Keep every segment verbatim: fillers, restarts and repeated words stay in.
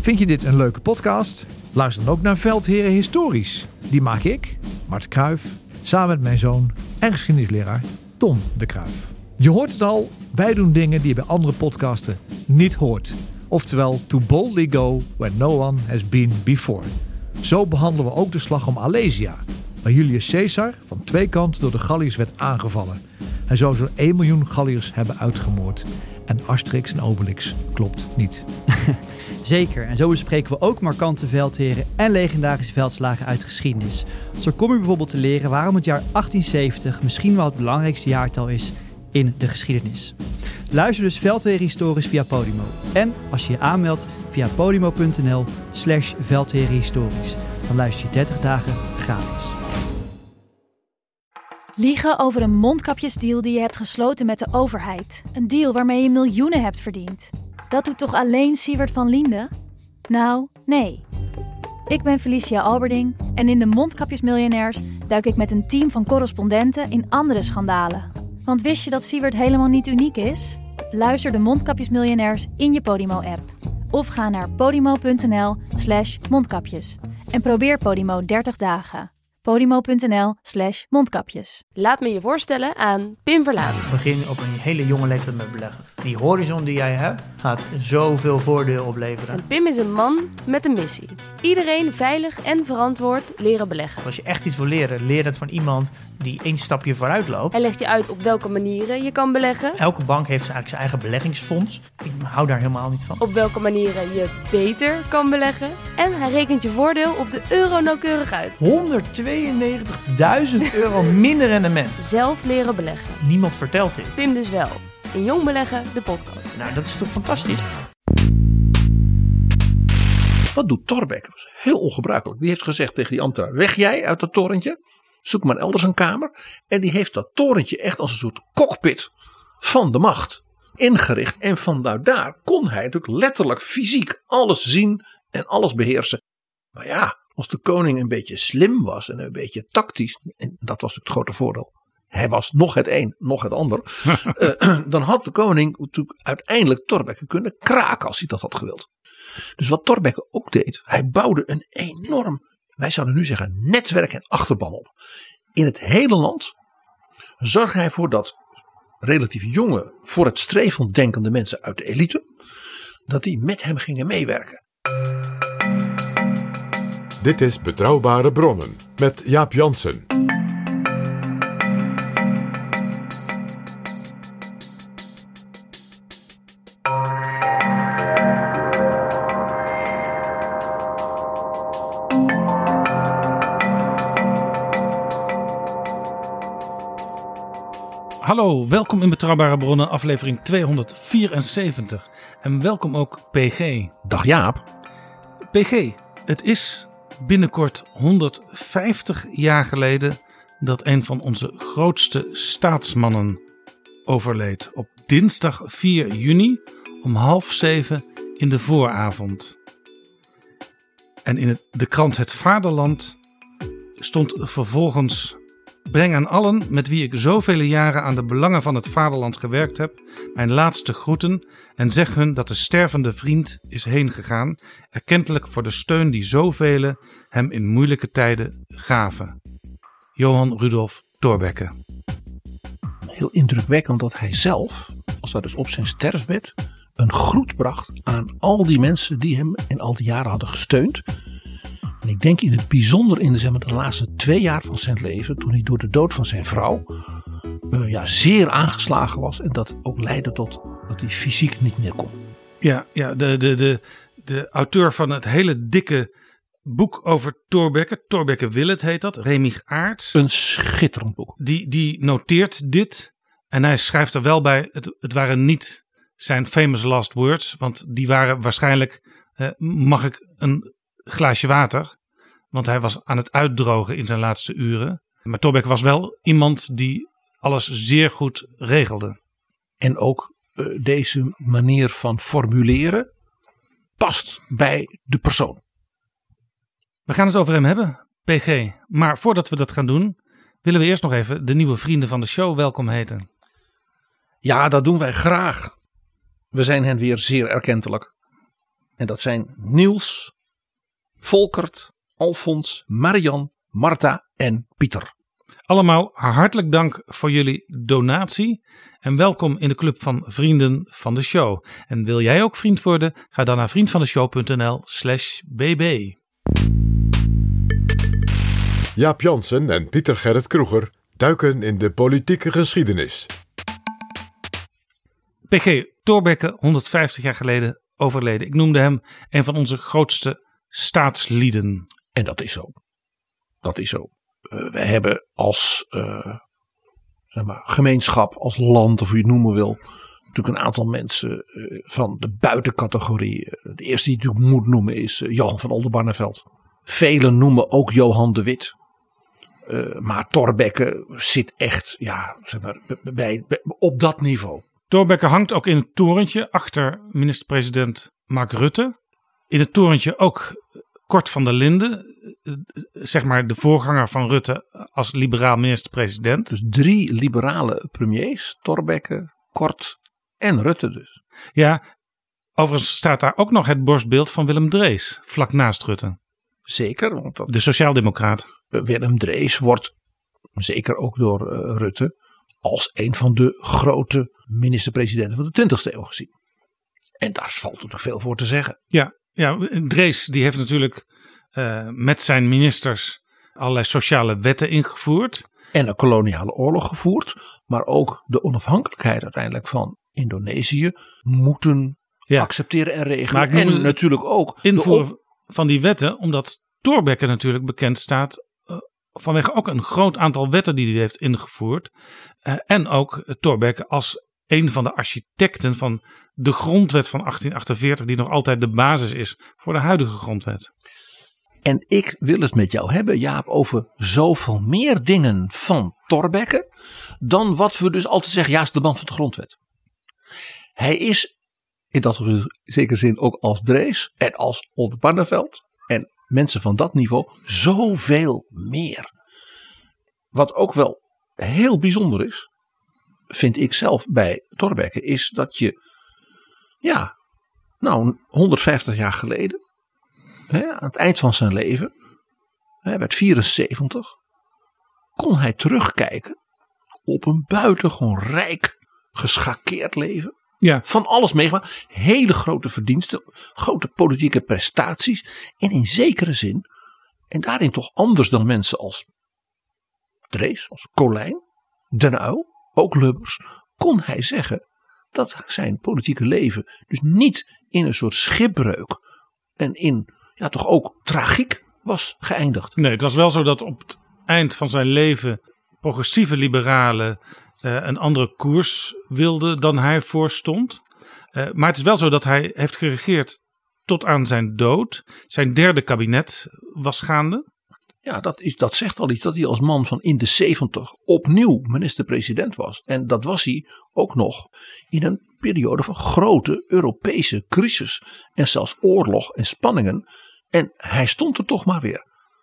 Vind je dit een leuke podcast? Luister dan ook naar Veldheren Historisch. Die maak ik, Mart Kruijf, samen met mijn zoon en geschiedenisleraar Tom de Kruijf. Je hoort het al, wij doen dingen die je bij andere podcasten niet hoort. Oftewel, to boldly go where no one has been before. Zo behandelen we ook de slag om Alesia, waar Julius Caesar van twee kanten door de Galliërs werd aangevallen. Hij zou zo'n één miljoen Galliërs hebben uitgemoord. En Asterix en Obelix klopt niet. Zeker, en zo bespreken we ook markante veldheren en legendarische veldslagen uit geschiedenis. Zo kom je bijvoorbeeld te leren waarom het jaar achttienzeventig misschien wel het belangrijkste jaartal is in de geschiedenis. Luister dus Veldheren Historisch via Podimo. En als je je aanmeldt via podimo.nl slash veldherenhistorisch. Dan luister je dertig dagen gratis. Liegen over een mondkapjesdeal die je hebt gesloten met de overheid. Een deal waarmee je miljoenen hebt verdiend. Dat doet toch alleen Siewert van Liende? Nou, nee. Ik ben Felicia Alberding en in de Mondkapjesmiljonairs duik ik met een team van correspondenten in andere schandalen. Want wist je dat Siewert helemaal niet uniek is? Luister de Mondkapjesmiljonairs in je Podimo-app. Of ga naar podimo.nl slash mondkapjes. En probeer Podimo dertig dagen. Podimo.nl slash mondkapjes. Laat me je voorstellen aan Pim Verlaan. Begin op een hele jonge leeftijd met beleggen. Die horizon die jij hebt, gaat zoveel voordeel opleveren. En Pim is een man met een missie. Iedereen veilig en verantwoord leren beleggen. Als je echt iets wil leren, leer het van iemand die één stapje vooruit loopt. Hij legt je uit op welke manieren je kan beleggen. Elke bank heeft eigenlijk zijn eigen beleggingsfonds. Ik hou daar helemaal niet van. Op welke manieren je beter kan beleggen. En hij rekent je voordeel op de euro nauwkeurig uit. honderdtweeënnegentigduizend euro minder rendement. Zelf leren beleggen. Niemand vertelt dit. Pim dus wel. In Jong Beleggen, de podcast. Nou, dat is toch fantastisch? Wat doet Thorbecke? Dat was heel ongebruikelijk. Die heeft gezegd tegen die ambtenaar: weg jij uit dat torentje. Zoek maar elders een kamer. En die heeft dat torentje echt als een soort cockpit van de macht ingericht. En vanuit daar kon hij natuurlijk letterlijk fysiek alles zien en alles beheersen. Maar ja, als de koning een beetje slim was en een beetje tactisch. En dat was natuurlijk het grote voordeel. Hij was nog het een, nog het ander. uh, dan had de koning natuurlijk uiteindelijk Thorbecke kunnen kraken als hij dat had gewild. Dus wat Thorbecke ook deed, hij bouwde een enorm, wij zouden nu zeggen, netwerk en achterban op. In het hele land zorgde hij voor dat relatief jonge, voor het streven denkende mensen uit de elite, dat die met hem gingen meewerken. Dit is Betrouwbare Bronnen met Jaap Jansen. Hallo, welkom in Betrouwbare Bronnen, aflevering tweehonderdvierenzeventig. En welkom ook P G. Dag Jaap. P G, het is binnenkort honderdvijftig jaar geleden dat een van onze grootste staatsmannen overleed. Op dinsdag vier juni om half zeven in de vooravond. En in het, de krant Het Vaderland stond vervolgens: breng aan allen met wie ik zoveel jaren aan de belangen van het vaderland gewerkt heb, mijn laatste groeten en zeg hun dat de stervende vriend is heengegaan, erkentelijk voor de steun die zoveel hem in moeilijke tijden gaven. Johan Rudolf Thorbecke. Heel indrukwekkend dat hij zelf, als dat dus op zijn sterfbed, een groet bracht aan al die mensen die hem in al die jaren hadden gesteund. En ik denk in het bijzonder in de, zeg maar, de laatste twee jaar van zijn leven, toen hij door de dood van zijn vrouw uh, ja, zeer aangeslagen was. En dat ook leidde tot dat hij fysiek niet meer kon. Ja, ja de, de, de, de auteur van het hele dikke boek over Thorbecke, Thorbecke Willet heet dat, Remig Aerts. Een schitterend boek. Die, die noteert dit en hij schrijft er wel bij, het, het waren niet zijn famous last words, want die waren waarschijnlijk, uh, mag ik een glaasje water, want hij was aan het uitdrogen in zijn laatste uren. Maar Thorbecke was wel iemand die alles zeer goed regelde. En ook uh, deze manier van formuleren past bij de persoon. We gaan het over hem hebben, P G. Maar voordat we dat gaan doen, willen we eerst nog even de nieuwe vrienden van de show welkom heten. Ja, dat doen wij graag. We zijn hen weer zeer erkentelijk. En dat zijn Niels, Volkert, Alfons, Marian, Marta en Pieter. Allemaal hartelijk dank voor jullie donatie en welkom in de club van vrienden van de show. En wil jij ook vriend worden? Ga dan naar vriendvandeshow.nl slash bb. Jaap Jansen en Pieter Gerrit Kroeger duiken in de politieke geschiedenis. P G Thorbecke, honderdvijftig jaar geleden overleden. Ik noemde hem een van onze grootste staatslieden. En dat is zo. Dat is zo. Uh, wij hebben als uh, zeg maar, gemeenschap, als land of hoe je het noemen wil, natuurlijk een aantal mensen uh, van de buitencategorie. Uh, de eerste die ik natuurlijk moet noemen is uh, Johan van Oldenbarnevelt. Velen noemen ook Johan de Wit. Uh, maar Thorbecke zit echt ja, zeg maar, bij, bij, op dat niveau. Thorbecke hangt ook in het torentje achter minister-president Mark Rutte. In het torentje ook Cort van der Linden, zeg maar de voorganger van Rutte als liberaal minister-president. Dus drie liberale premiers, Thorbecke, Cort en Rutte dus. Ja, overigens staat daar ook nog het borstbeeld van Willem Drees, vlak naast Rutte. Zeker. Want dat, de sociaaldemocraat. Willem Drees wordt zeker ook door uh, Rutte als een van de grote minister-presidenten van de twintigste eeuw gezien. En daar valt natuurlijk veel voor te zeggen. Ja, ja Drees die heeft natuurlijk uh, met zijn ministers allerlei sociale wetten ingevoerd. En een koloniale oorlog gevoerd. Maar ook de onafhankelijkheid uiteindelijk van Indonesië moeten ja. accepteren en regelen. En natuurlijk ook invoeren op... van die wetten, omdat Thorbecke natuurlijk bekend staat uh, vanwege ook een groot aantal wetten die hij heeft ingevoerd. Uh, en ook uh, Thorbecke als een van de architecten van de grondwet van achttien achtenveertig, die nog altijd de basis is voor de huidige grondwet. En ik wil het met jou hebben, Jaap, over zoveel meer dingen van Thorbecke dan wat we dus altijd zeggen, ja, is de man van de grondwet. Hij is in dat zekere zin ook als Drees en als Oldenbarnevelt en mensen van dat niveau zoveel meer. Wat ook wel heel bijzonder is, vind ik zelf bij Thorbecke, is dat je, ja, nou honderdvijftig jaar geleden, hè, aan het eind van zijn leven, hij werd vierenzeventig, kon hij terugkijken op een buitengewoon rijk, geschakeerd leven. Ja. Van alles meegemaakt, hele grote verdiensten, grote politieke prestaties en in zekere zin, en daarin toch anders dan mensen als Drees, als Colijn, Den Uyl, ook Lubbers, kon hij zeggen dat zijn politieke leven dus niet in een soort schipbreuk en in ja toch ook tragiek was geëindigd. Nee, het was wel zo dat op het eind van zijn leven progressieve liberalen uh, een andere koers wilden dan hij voorstond. Uh, maar het is wel zo dat hij heeft geregeerd tot aan zijn dood. Zijn derde kabinet was gaande. Ja, dat, is, dat zegt al iets dat hij als man van in de zeventig opnieuw minister-president was. En dat was hij ook nog in een periode van grote Europese crisis. En zelfs oorlog en spanningen. En hij stond er toch maar weer.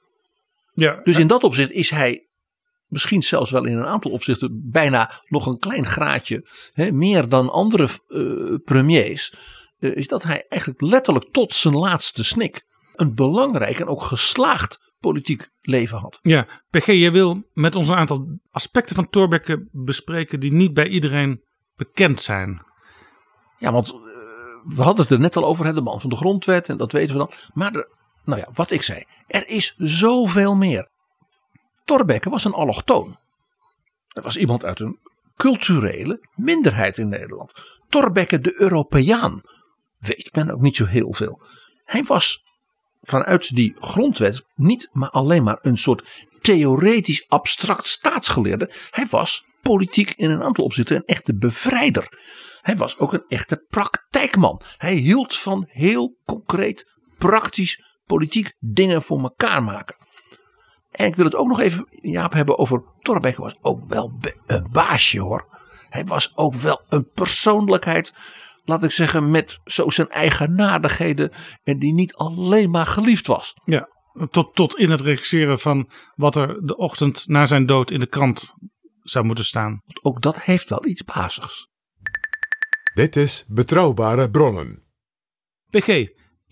Ja, dus in dat opzicht is hij misschien zelfs wel in een aantal opzichten bijna nog een klein graadje. Hè, meer dan andere uh, premiers. Uh, is dat hij eigenlijk letterlijk tot zijn laatste snik een belangrijk en ook geslaagd politiek leven had. Ja, P G, jij wil met ons een aantal aspecten van Thorbecke bespreken die niet bij iedereen bekend zijn. Ja, want uh, we hadden het er net al over, de man van de grondwet en dat weten we dan. Maar de, nou ja, wat ik zei, er is zoveel meer. Thorbecke was een allochtoon. Dat was iemand uit een culturele minderheid in Nederland. Thorbecke de Europeaan, weet men ook niet zo heel veel. Hij was vanuit die grondwet niet maar alleen maar een soort theoretisch abstract staatsgeleerde. Hij was politiek in een aantal opzichten een echte bevrijder. Hij was ook een echte praktijkman. Hij hield van heel concreet, praktisch, politiek dingen voor elkaar maken. En ik wil het ook nog even, Jaap, hebben over Thorbecke was ook wel een baasje hoor. Hij was ook wel een persoonlijkheid, laat ik zeggen, met zo zijn eigenaardigheden en die niet alleen maar geliefd was. Ja, tot, tot in het regisseren van wat er de ochtend na zijn dood in de krant zou moeten staan. Ook dat heeft wel iets bazigs. Dit is Betrouwbare Bronnen. P G,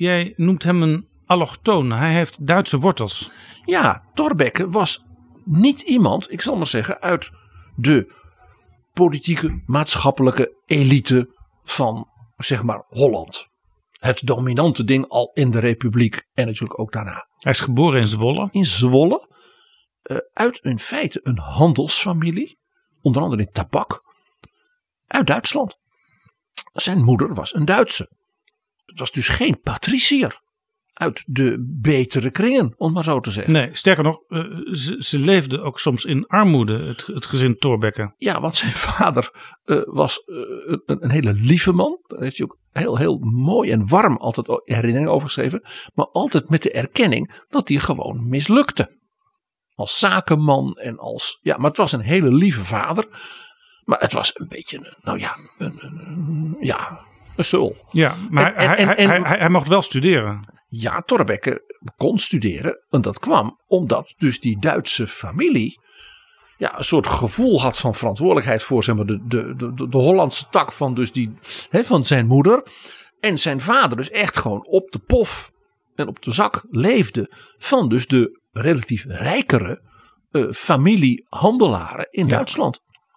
jij noemt hem een allochtoon. Hij heeft Duitse wortels. Ja, Thorbecke was niet iemand, ik zal maar zeggen, uit de politieke, maatschappelijke elite van, zeg maar, Holland. Het dominante ding al in de Republiek en natuurlijk ook daarna. Hij is geboren in Zwolle. In Zwolle, uh, uit in feite een handelsfamilie, onder andere in tabak, uit Duitsland. Zijn moeder was een Duitse. Het was dus geen patriciër uit de betere kringen, om maar zo te zeggen. Nee, sterker nog, uh, ze, ze leefden ook soms in armoede, het, het gezin Thorbecke. Ja, want zijn vader uh, was uh, een, een hele lieve man. Daar heeft hij ook heel, heel mooi en warm altijd herinneringen over geschreven. Maar altijd met de erkenning dat hij gewoon mislukte. Als zakenman en als... Ja, maar het was een hele lieve vader. Maar het was een beetje, nou ja, een, een, een, ja, een sul. Ja, maar en, hij, en, hij, en, hij, hij, hij mocht wel studeren. Ja, Thorbecke kon studeren. En dat kwam omdat dus die Duitse familie ja, een soort gevoel had van verantwoordelijkheid voor, zeg maar, de, de, de, de Hollandse tak van, dus die, hè, van zijn moeder. En zijn vader dus echt gewoon op de pof en op de zak leefde van dus de relatief rijkere uh, familiehandelaren in ja. Duitsland.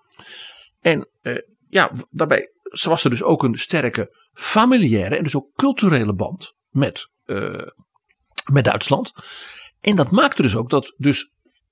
En uh, ja, daarbij was er dus ook een sterke familiaire en dus ook culturele band met, uh, met Duitsland. En dat maakte dus ook dat dus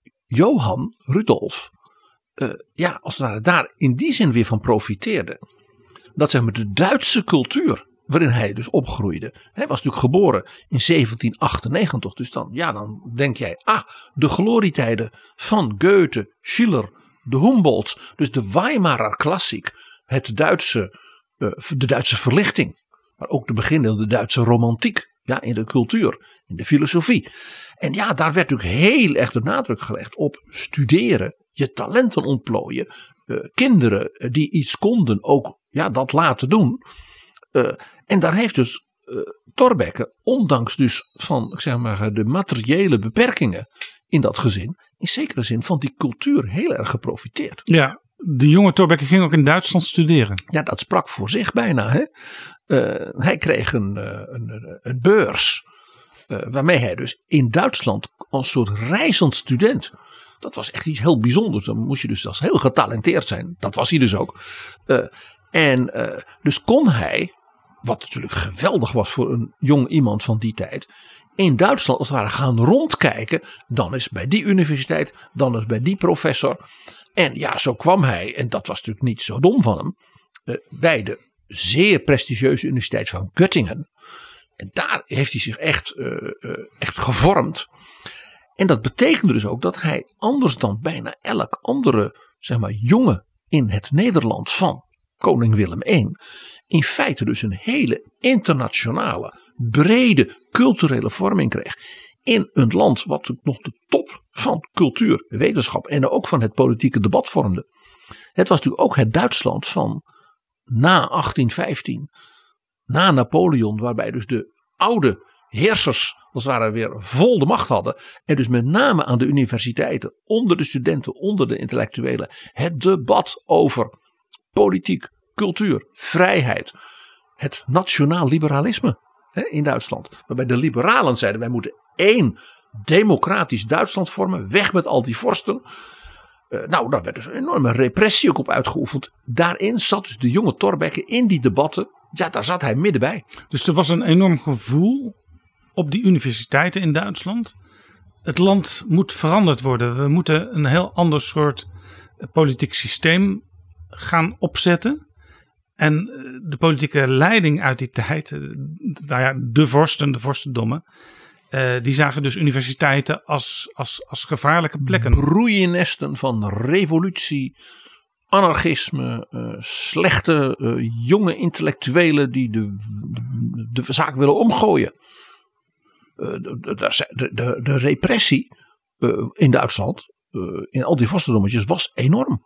Johan Rudolf uh, ja, als het ware daar in die zin weer van profiteerde. Dat zeg maar de Duitse cultuur waarin hij dus opgroeide. Hij was natuurlijk geboren in zeventien achtennegentig. Dus dan, ja, dan denk jij, ah, de glorietijden van Goethe, Schiller, de Humboldts. Dus de Weimarer klassiek. Het Duitse, uh, de Duitse verlichting. Maar ook de beginnende Duitse romantiek. Ja, in de cultuur, in de filosofie. En ja, daar werd natuurlijk heel erg de nadruk gelegd op studeren. Je talenten ontplooien. Uh, kinderen die iets konden ook ja, dat laten doen. Uh, en daar heeft dus uh, Thorbecke, ondanks dus van ik zeg maar, de materiële beperkingen in dat gezin, in zekere zin van die cultuur heel erg geprofiteerd. Ja, de jonge Thorbecke ging ook in Duitsland studeren. Ja, dat sprak voor zich bijna. Hè? Uh, hij kreeg een, uh, een, een beurs uh, waarmee hij dus in Duitsland als soort reizend student. Dat was echt iets heel bijzonders. Dan moest je dus als heel getalenteerd zijn. Dat was hij dus ook. Uh, en uh, dus kon hij, wat natuurlijk geweldig was voor een jong iemand van die tijd, in Duitsland als het ware gaan rondkijken. Dan is bij die universiteit, dan is bij die professor. En ja, zo kwam hij, en dat was natuurlijk niet zo dom van hem, uh, bij de zeer prestigieuze universiteit van Göttingen. En daar heeft hij zich echt, uh, uh, echt gevormd. En dat betekende dus ook dat hij anders dan bijna elk andere, zeg maar, jongen in het Nederland van koning Willem de Eerste. In feite dus een hele internationale, brede culturele vorming kreeg. In een land wat nog de top van cultuur, wetenschap en ook van het politieke debat vormde. Het was natuurlijk ook het Duitsland van na achttien vijftien. Na Napoleon, waarbij dus de oude heersers als het ware weer vol de macht hadden. En dus met name aan de universiteiten, onder de studenten, onder de intellectuelen. Het debat over politiek, cultuur, vrijheid. Het nationaal liberalisme hè, in Duitsland. Waarbij de liberalen zeiden wij moeten één democratisch Duitsland vormen. Weg met al die vorsten. Uh, nou, daar werd dus een enorme repressie ook op uitgeoefend. Daarin zat dus de jonge Thorbecke in die debatten. Ja, daar zat hij middenbij. Dus er was een enorm gevoel op die universiteiten in Duitsland. Het land moet veranderd worden. We moeten een heel ander soort politiek systeem gaan opzetten. En de politieke leiding uit die tijd, nou ja, de vorsten, de vorstendommen, uh, die zagen dus universiteiten als, als, als gevaarlijke plekken. Broeiennesten van revolutie, anarchisme, uh, slechte uh, jonge intellectuelen die de, de, de zaak willen omgooien. Uh, de, de, de, de repressie uh, in Duitsland, uh, in al die vorstendommetjes, was enorm.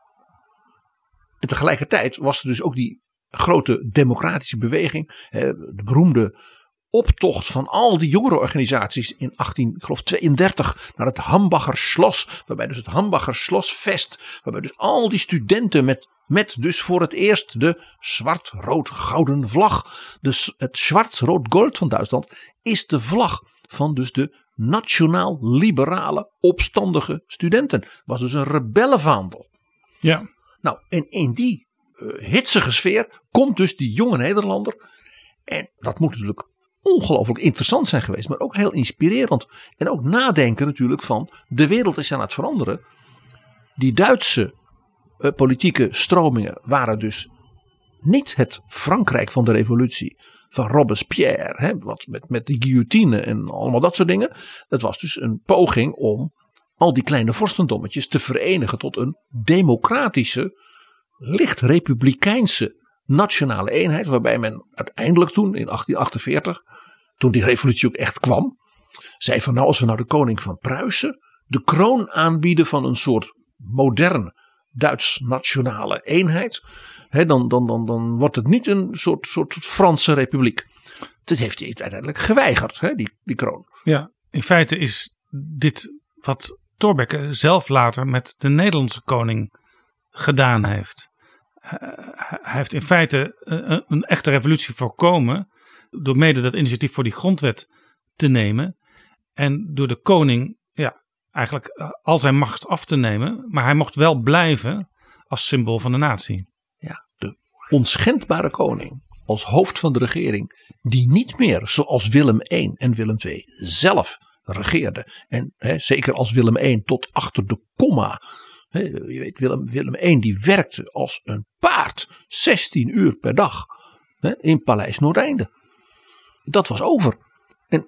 En tegelijkertijd was er dus ook die grote democratische beweging. Uh, de beroemde optocht van al die jongerenorganisaties in achttienhonderdtweeëndertig naar het Hambacher Schloss. Waarbij dus het Hambacher Schlossfest, waarbij dus al die studenten met, met dus voor het eerst de zwart-rood-gouden vlag. De, het zwart-rood-gold van Duitsland is de vlag van dus de nationaal-liberale opstandige studenten. Was dus een rebellenvaandel. Ja. Nou, en in die uh, hitsige sfeer komt dus die jonge Nederlander. En dat moet natuurlijk ongelooflijk interessant zijn geweest, maar ook heel inspirerend. En ook nadenken natuurlijk van, de wereld is aan het veranderen. Die Duitse uh, politieke stromingen waren dus niet het Frankrijk van de revolutie van Robespierre, hè, wat met, met de guillotine en allemaal dat soort dingen. Het was dus een poging om al die kleine vorstendommetjes te verenigen tot een democratische, licht republikeinse nationale eenheid, waarbij men uiteindelijk toen in achttien achtenveertig, toen die revolutie ook echt kwam, zei van nou, als we nou de koning van Pruisen de kroon aanbieden van een soort modern Duits nationale eenheid, hè, dan, dan, dan, dan wordt het niet een soort, soort Franse republiek. Dat heeft hij uiteindelijk geweigerd, hè, die, die kroon. Ja, in feite is dit wat Thorbecke zelf later met de Nederlandse koning gedaan heeft. Hij heeft in feite een, een echte revolutie voorkomen door mede dat initiatief voor die grondwet te nemen en door de koning ja, eigenlijk al zijn macht af te nemen, maar hij mocht wel blijven als symbool van de natie. Ja, de onschendbare koning als hoofd van de regering, die niet meer zoals Willem één en Willem twee zelf regeerde. En hè, zeker als Willem één tot achter de komma. Hè, je weet, Willem, Willem één die werkte als een paard zestien uur per dag hè, in Paleis Noordeinde. Dat was over. En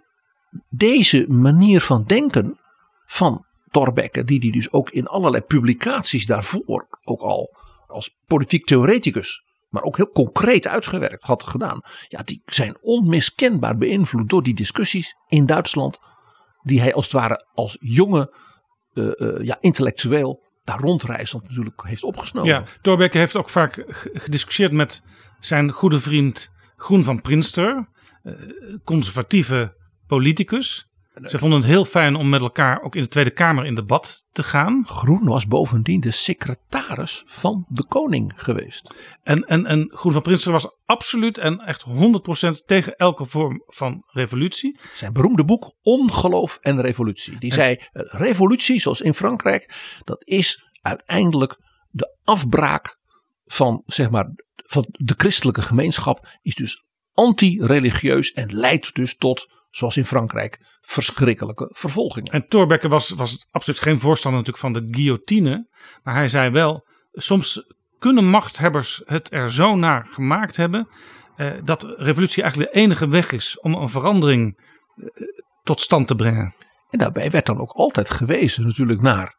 deze manier van denken van Thorbecke, die die dus ook in allerlei publicaties daarvoor ook al als politiek theoreticus, maar ook heel concreet uitgewerkt had gedaan. Ja, die zijn onmiskenbaar beïnvloed door die discussies in Duitsland, die hij als het ware als jonge uh, uh, ja, intellectueel daar rondreizend natuurlijk heeft opgesnoven. Ja, Thorbecke heeft ook vaak gediscussieerd met zijn goede vriend Groen van Prinster, uh, conservatieve politicus. Ze vonden het heel fijn om met elkaar ook in de Tweede Kamer in debat te gaan. Groen was bovendien de secretaris van de koning geweest. En, en, en Groen van Prinster was absoluut en echt honderd procent tegen elke vorm van revolutie. Zijn beroemde boek Ongeloof en Revolutie. Die en... zei, revolutie zoals in Frankrijk, dat is uiteindelijk de afbraak van, zeg maar, van de christelijke gemeenschap. Is dus anti-religieus en leidt dus tot, zoals in Frankrijk, verschrikkelijke vervolgingen. En Thorbecke was, was absoluut geen voorstander natuurlijk van de guillotine. Maar hij zei wel, soms kunnen machthebbers het er zo naar gemaakt hebben, eh, dat revolutie eigenlijk de enige weg is om een verandering eh, tot stand te brengen. En daarbij werd dan ook altijd gewezen natuurlijk naar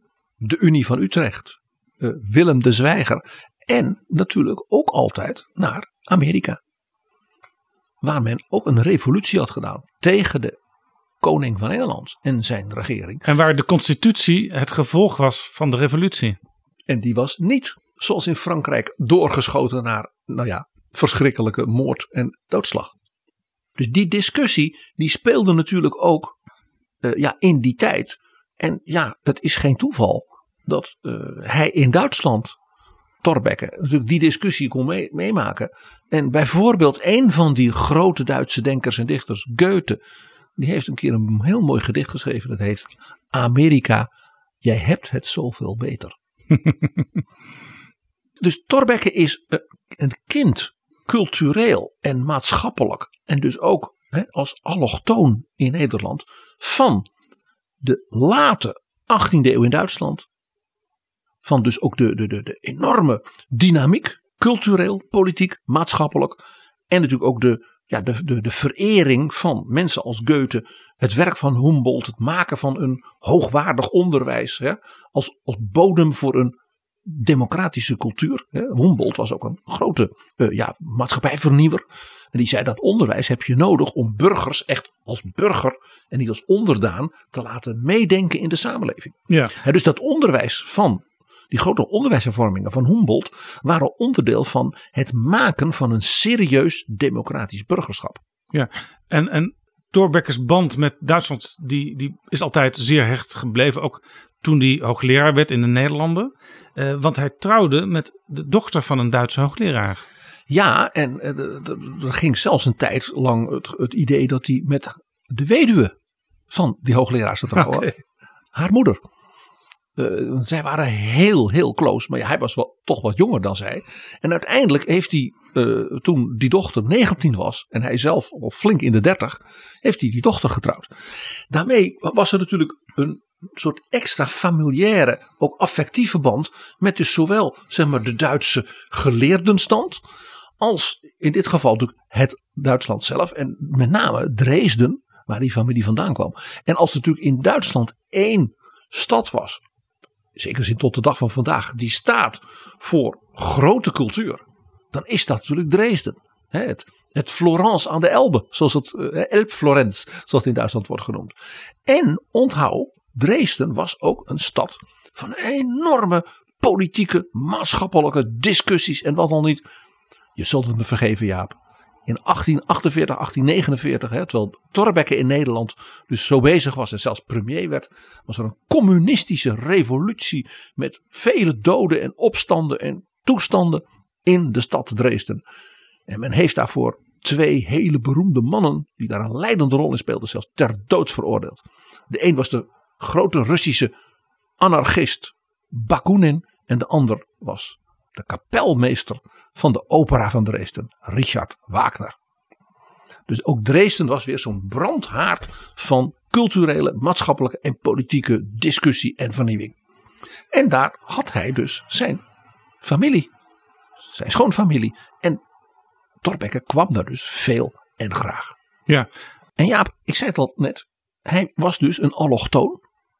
de Unie van Utrecht, eh, Willem de Zwijger en natuurlijk ook altijd naar Amerika. Waar men ook een revolutie had gedaan tegen de koning van Engeland en zijn regering. En waar de constitutie het gevolg was van de revolutie. En die was niet, zoals in Frankrijk, doorgeschoten naar, nou ja, verschrikkelijke moord en doodslag. Dus die discussie, die speelde natuurlijk ook uh, ja, in die tijd. En ja, het is geen toeval dat uh, hij in Duitsland, Thorbecke, natuurlijk die discussie kon mee, meemaken. En bijvoorbeeld een van die grote Duitse denkers en dichters, Goethe, die heeft een keer een heel mooi gedicht geschreven. Dat heet Amerika, jij hebt het zoveel beter. Dus Thorbecke is een kind, cultureel en maatschappelijk. En dus ook hè, als allochtoon in Nederland van de late achttiende eeuw in Duitsland. Van dus ook de, de, de, de enorme dynamiek, cultureel, politiek, maatschappelijk. En natuurlijk ook de, ja, de, de, de verering van mensen als Goethe. Het werk van Humboldt, het maken van een hoogwaardig onderwijs. Hè, als, als bodem voor een democratische cultuur. Hè. Humboldt was ook een grote uh, ja, maatschappijvernieuwer. En die zei dat onderwijs heb je nodig om burgers echt als burger en niet als onderdaan te laten meedenken in de samenleving. Ja. Hè, dus dat onderwijs van die grote onderwijshervormingen van Humboldt waren onderdeel van het maken van een serieus democratisch burgerschap. Ja, en, en Thorbecke's band met Duitsland die, die is altijd zeer hecht gebleven. Ook toen hij hoogleraar werd in de Nederlanden. Uh, want hij trouwde met de dochter van een Duitse hoogleraar. Ja, en uh, er ging zelfs een tijd lang het, het idee dat hij met de weduwe van die hoogleraar zou trouwen. Okay. Haar moeder. Uh, zij waren heel, heel close. Maar ja, hij was wel, toch wat jonger dan zij. En uiteindelijk heeft hij, uh, toen die dochter negentien was. En hij zelf al flink in de dertig. Heeft hij die dochter getrouwd. Daarmee was er natuurlijk een soort extra familiaire, ook affectieve band. Met dus zowel zeg maar, de Duitse geleerdenstand. Als in dit geval natuurlijk het Duitsland zelf. En met name Dresden. Waar die familie vandaan kwam. En als er natuurlijk in Duitsland één stad was. Zeker zin tot de dag van vandaag. Die staat voor grote cultuur. Dan is dat natuurlijk Dresden. Het, het Florence aan de Elbe. Zoals het uh, Elbflorenz. Zoals het in Duitsland wordt genoemd. En onthoud. Dresden was ook een stad. Van enorme politieke. Maatschappelijke discussies. En wat al niet. Je zult het me vergeven Jaap. In achttien achtenveertig, achttien negenenveertig, hè, terwijl Thorbecke in Nederland dus zo bezig was en zelfs premier werd, was er een communistische revolutie met vele doden en opstanden en toestanden in de stad Dresden. En men heeft daarvoor twee hele beroemde mannen, die daar een leidende rol in speelden, zelfs ter dood veroordeeld. De een was de grote Russische anarchist Bakunin en de ander was de kapelmeester van de opera van Dresden, Richard Wagner. Dus ook Dresden was weer zo'n brandhaard van culturele, maatschappelijke en politieke discussie en vernieuwing. En daar had hij dus zijn familie, zijn schoonfamilie. En Thorbecke kwam daar dus veel en graag. Ja. En Jaap, ik zei het al net, hij was dus een allochtoon.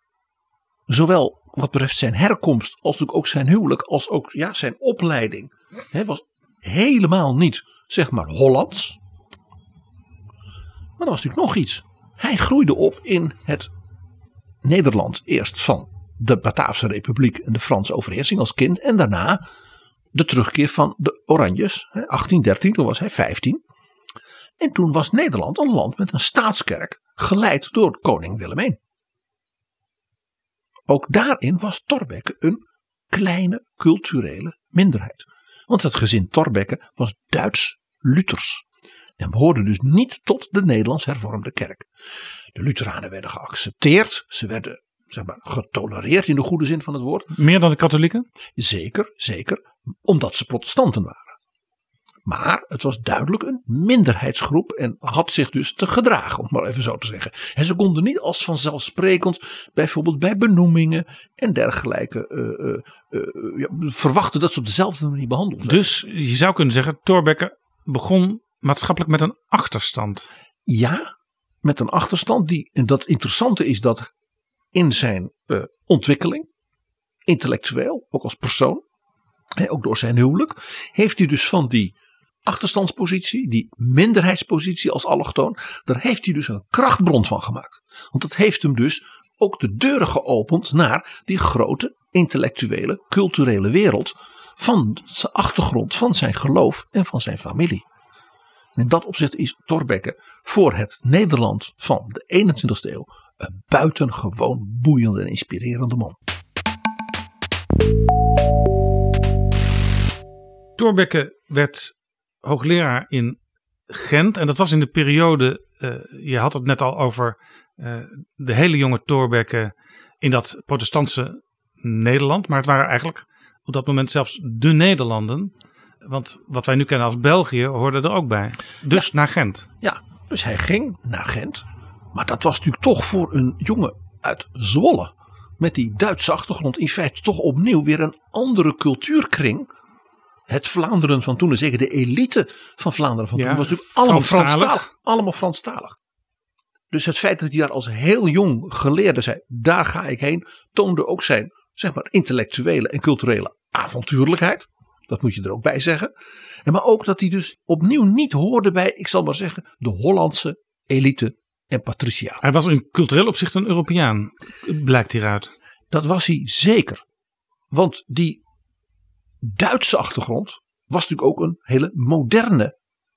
Zowel wat betreft zijn herkomst, als natuurlijk ook zijn huwelijk, als ook ja, zijn opleiding. Hij was helemaal niet, zeg maar, Hollands. Maar er was natuurlijk nog iets. Hij groeide op in het Nederland, eerst van de Bataafse Republiek en de Franse overheersing als kind. En daarna de terugkeer van de Oranjes, achttien dertien, toen was hij vijftien. En toen was Nederland een land met een staatskerk, geleid door koning Willem de Eerste. Ook daarin was Thorbecke een kleine culturele minderheid. Want het gezin Thorbecke was Duits-Luthers. En behoorde dus niet tot de Nederlands hervormde kerk. De Lutheranen werden geaccepteerd. Ze werden zeg maar, getolereerd in de goede zin van het woord. Meer dan de katholieken? Zeker, zeker. Omdat ze protestanten waren. Maar het was duidelijk een minderheidsgroep en had zich dus te gedragen, om het maar even zo te zeggen. En ze konden niet als vanzelfsprekend, bijvoorbeeld bij benoemingen en dergelijke, uh, uh, uh, ja, verwachten dat ze op dezelfde manier behandeld werden. Dus je zou kunnen zeggen, Thorbecke begon maatschappelijk met een achterstand. Ja, met een achterstand die, en dat interessante is dat in zijn uh, ontwikkeling, intellectueel, ook als persoon, en ook door zijn huwelijk, heeft hij dus van die achterstandspositie, die minderheidspositie als allochtoon, daar heeft hij dus een krachtbron van gemaakt. Want dat heeft hem dus ook de deuren geopend naar die grote intellectuele, culturele wereld van zijn achtergrond, van zijn geloof en van zijn familie. En in dat opzicht is Thorbecke voor het Nederland van de eenentwintigste eeuw een buitengewoon boeiende en inspirerende man. Thorbecke werd hoogleraar in Gent. En dat was in de periode, uh, je had het net al over uh, de hele jonge Thorbecke in dat protestantse Nederland. Maar het waren eigenlijk op dat moment zelfs de Nederlanden. Want wat wij nu kennen als België hoorde er ook bij. Dus ja, naar Gent. Ja, dus hij ging naar Gent. Maar dat was natuurlijk toch voor een jongen uit Zwolle, met die Duitse achtergrond, in feite toch opnieuw weer een andere cultuurkring. Het Vlaanderen van toen, en zeker de elite van Vlaanderen van toen, ja, was natuurlijk allemaal Franstalig. Franstalig. Allemaal Franstalig. Dus het feit dat hij daar als heel jong geleerde zei, daar ga ik heen, toonde ook zijn, zeg maar, intellectuele en culturele avontuurlijkheid. Dat moet je er ook bij zeggen. En maar ook dat hij dus opnieuw niet hoorde bij, ik zal maar zeggen, de Hollandse elite en patriciaat. Hij was in cultureel opzicht een Europeaan, blijkt hieruit. Dat was hij zeker. Want die Duitse achtergrond was natuurlijk ook een hele moderne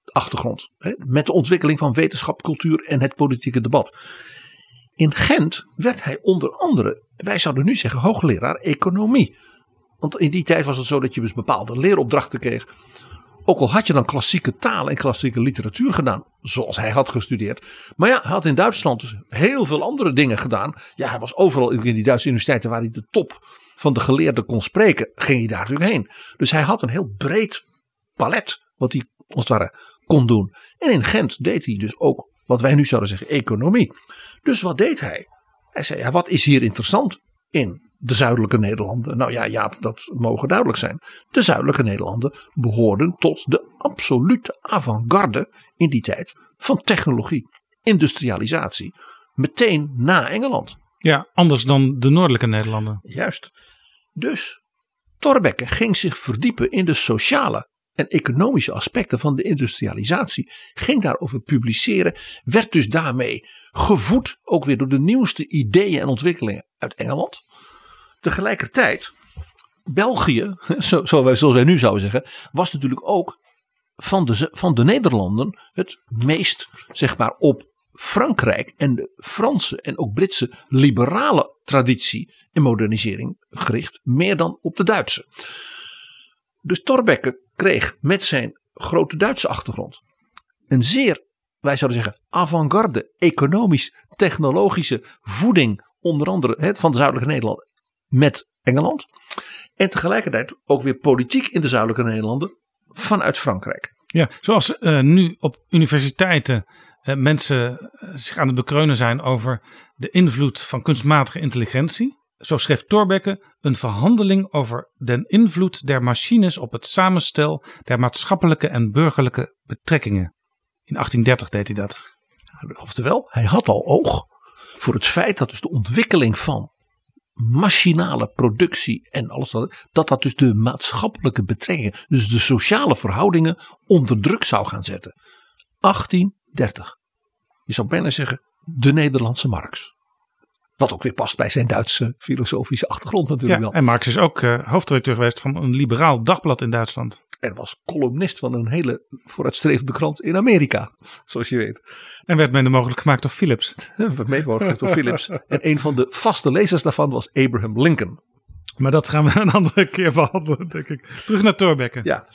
achtergrond. Hè, met de ontwikkeling van wetenschap, cultuur en het politieke debat. In Gent werd hij onder andere, wij zouden nu zeggen, hoogleraar economie. Want in die tijd was het zo dat je dus bepaalde leeropdrachten kreeg. Ook al had je dan klassieke taal en klassieke literatuur gedaan, zoals hij had gestudeerd. Maar ja, hij had in Duitsland dus heel veel andere dingen gedaan. Ja, hij was overal in die Duitse universiteiten waar hij de top van de geleerden kon spreken, ging hij daar natuurlijk heen. Dus hij had een heel breed palet wat hij als het ware kon doen. En in Gent deed hij dus ook wat wij nu zouden zeggen economie. Dus wat deed hij? Hij zei, ja, wat is hier interessant in de zuidelijke Nederlanden? Nou ja, ja, dat mogen duidelijk zijn. De zuidelijke Nederlanden behoorden tot de absolute avant-garde in die tijd van technologie, industrialisatie. Meteen na Engeland. Ja, anders dan de noordelijke Nederlanden. Juist. Dus Thorbecke ging zich verdiepen in de sociale en economische aspecten van de industrialisatie. Ging daarover publiceren. Werd dus daarmee gevoed ook weer door de nieuwste ideeën en ontwikkelingen uit Engeland. Tegelijkertijd, België, zo, zo wij, zoals wij nu zouden zeggen, was natuurlijk ook van de, van de Nederlanden het meest, zeg maar, op Frankrijk en de Franse en ook Britse liberale traditie en modernisering gericht, meer dan op de Duitse. Dus Thorbecke kreeg met zijn grote Duitse achtergrond een zeer, wij zouden zeggen, avant-garde economisch-technologische voeding, onder andere he, van de zuidelijke Nederlanden met Engeland. En tegelijkertijd ook weer politiek in de zuidelijke Nederlanden vanuit Frankrijk. Ja, zoals uh, nu op universiteiten uh, mensen uh, zich aan het bekreunen zijn over de invloed van kunstmatige intelligentie. Zo schreef Thorbecke een verhandeling over den invloed der machines op het samenstel der maatschappelijke en burgerlijke betrekkingen. In achttien dertig deed hij dat. Oftewel, hij had al oog voor het feit dat dus de ontwikkeling van machinale productie en alles dat, dat dat dus de maatschappelijke betrekkingen, dus de sociale verhoudingen onder druk zou gaan zetten. achttien dertig. Je zou bijna zeggen de Nederlandse Marx. Wat ook weer past bij zijn Duitse filosofische achtergrond natuurlijk ja, wel. En Marx is ook uh, hoofdredacteur geweest van een liberaal dagblad in Duitsland. En was columnist van een hele vooruitstrevende krant in Amerika, zoals je weet. En werd mede mogelijk gemaakt door Philips. Mede mogelijk door Philips. En een van de vaste lezers daarvan was Abraham Lincoln. Maar dat gaan we een andere keer behandelen, denk ik. Terug naar Thorbecke. Ja.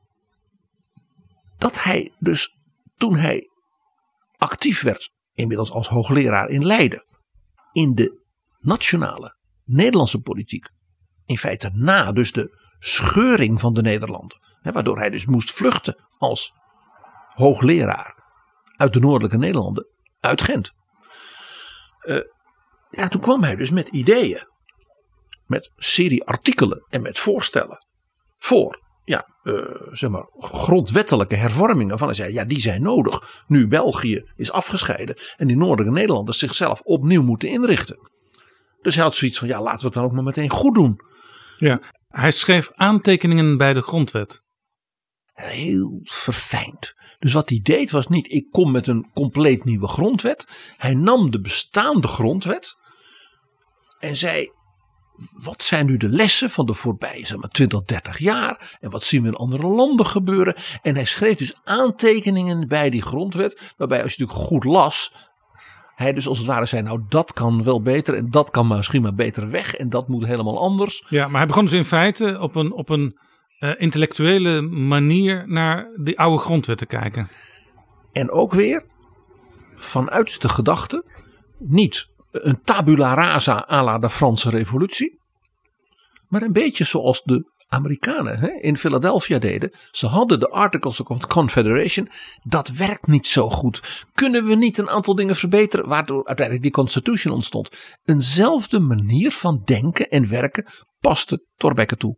Dat hij dus, toen hij actief werd, inmiddels als hoogleraar in Leiden, in de nationale Nederlandse politiek, in feite na dus de scheuring van de Nederlanden, hè, waardoor hij dus moest vluchten als hoogleraar uit de noordelijke Nederlanden, uit Gent. Uh, ja, toen kwam hij dus met ideeën, met serie artikelen en met voorstellen voor ja, uh, zeg maar, grondwettelijke hervormingen. Van hij zei, ja, die zijn nodig nu België is afgescheiden en die noordelijke Nederlanders zichzelf opnieuw moeten inrichten. Dus hij had zoiets van, ja, laten we het dan ook maar meteen goed doen. Ja, hij schreef aantekeningen bij de grondwet. Heel verfijnd. Dus wat hij deed was niet, ik kom met een compleet nieuwe grondwet. Hij nam de bestaande grondwet en zei, wat zijn nu de lessen van de voorbije zeg maar, twintig, dertig jaar? En wat zien we in andere landen gebeuren? En hij schreef dus aantekeningen bij die grondwet, waarbij als je natuurlijk goed las, hij dus als het ware zei, nou dat kan wel beter en dat kan misschien maar beter weg en dat moet helemaal anders. Ja, maar hij begon dus in feite op een, op een uh, intellectuele manier naar die oude grondwet te kijken. En ook weer vanuit de gedachte, niet een tabula rasa à la de Franse revolutie, maar een beetje zoals de Amerikanen hè, in Philadelphia deden. Ze hadden de Articles of Confederation. Dat werkt niet zo goed. Kunnen we niet een aantal dingen verbeteren, waardoor uiteindelijk die Constitution ontstond. Eenzelfde manier van denken en werken paste Thorbecke toe.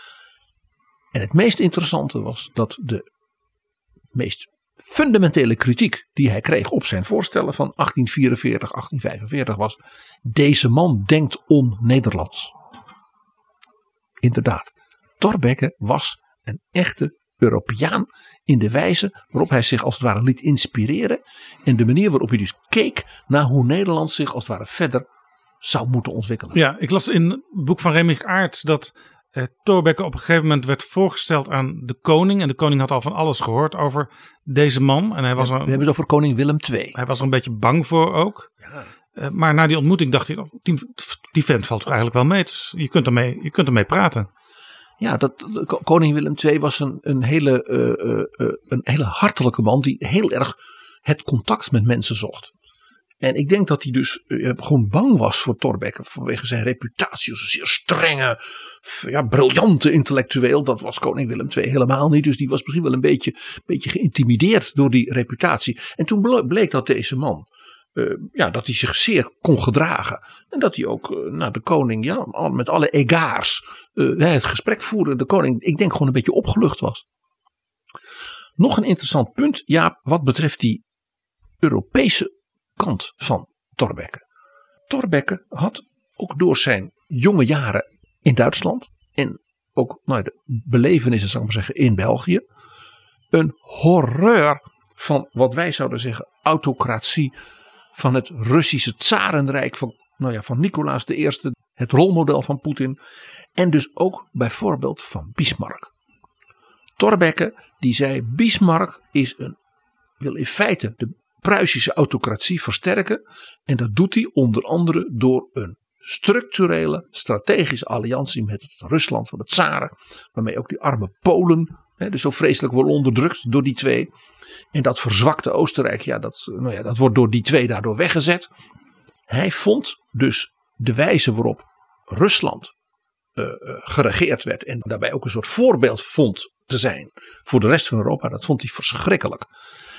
En het meest interessante was dat de meest fundamentele kritiek die hij kreeg op zijn voorstellen van achttien vierenveertig, achttien vijfenveertig was: deze man denkt on-Nederlands. Inderdaad, Thorbecke was een echte Europeaan in de wijze waarop hij zich als het ware liet inspireren en de manier waarop hij dus keek naar hoe Nederland zich als het ware verder zou moeten ontwikkelen. Ja, ik las in het boek van Remmig Aerts dat Uh, Thorbecke op een gegeven moment werd voorgesteld aan de koning. En de koning had al van alles gehoord over deze man. En hij was We er, hebben het over koning Willem de Tweede. hij was er een beetje bang voor ook. Ja. Uh, maar na die ontmoeting dacht hij, oh, die, die vent valt toch eigenlijk wel mee. Dus je kunt ermee, je kunt ermee praten. Ja, dat, de, koning Willem de Tweede was een, een, hele, uh, uh, uh, een hele hartelijke man die heel erg het contact met mensen zocht. En ik denk dat hij dus uh, gewoon bang was voor Thorbecke vanwege zijn reputatie als een zeer strenge, ja, briljante intellectueel. Dat was koning Willem de Tweede helemaal niet. Dus die was misschien wel een beetje, beetje geïntimideerd door die reputatie. En toen bleek dat deze man, uh, ja, dat hij zich zeer kon gedragen. En dat hij ook uh, nou, de koning, ja, met alle egaars uh, het gesprek voerde. De koning, ik denk gewoon een beetje opgelucht was. Nog een interessant punt, Jaap, wat betreft die Europese kant van Thorbecke. Thorbecke had ook door zijn jonge jaren in Duitsland en ook nou, de belevenissen, zal ik maar zeggen, in België, een horreur van wat wij zouden zeggen autocratie van het Russische tsarenrijk van, nou ja, van Nicolaas de Eerste, het rolmodel van Poetin en dus ook bijvoorbeeld van Bismarck. Thorbecke die zei Bismarck is een, wil in feite de Pruisische autocratie versterken. En dat doet hij onder andere door een structurele strategische alliantie met het Rusland van de tsaren. Waarmee ook die arme Polen hè, dus zo vreselijk worden onderdrukt door die twee. En dat verzwakte Oostenrijk, ja dat, nou ja, dat wordt door die twee daardoor weggezet. Hij vond dus de wijze waarop Rusland uh, uh, geregeerd werd. En daarbij ook een soort voorbeeld vond te zijn voor de rest van Europa. Dat vond hij verschrikkelijk.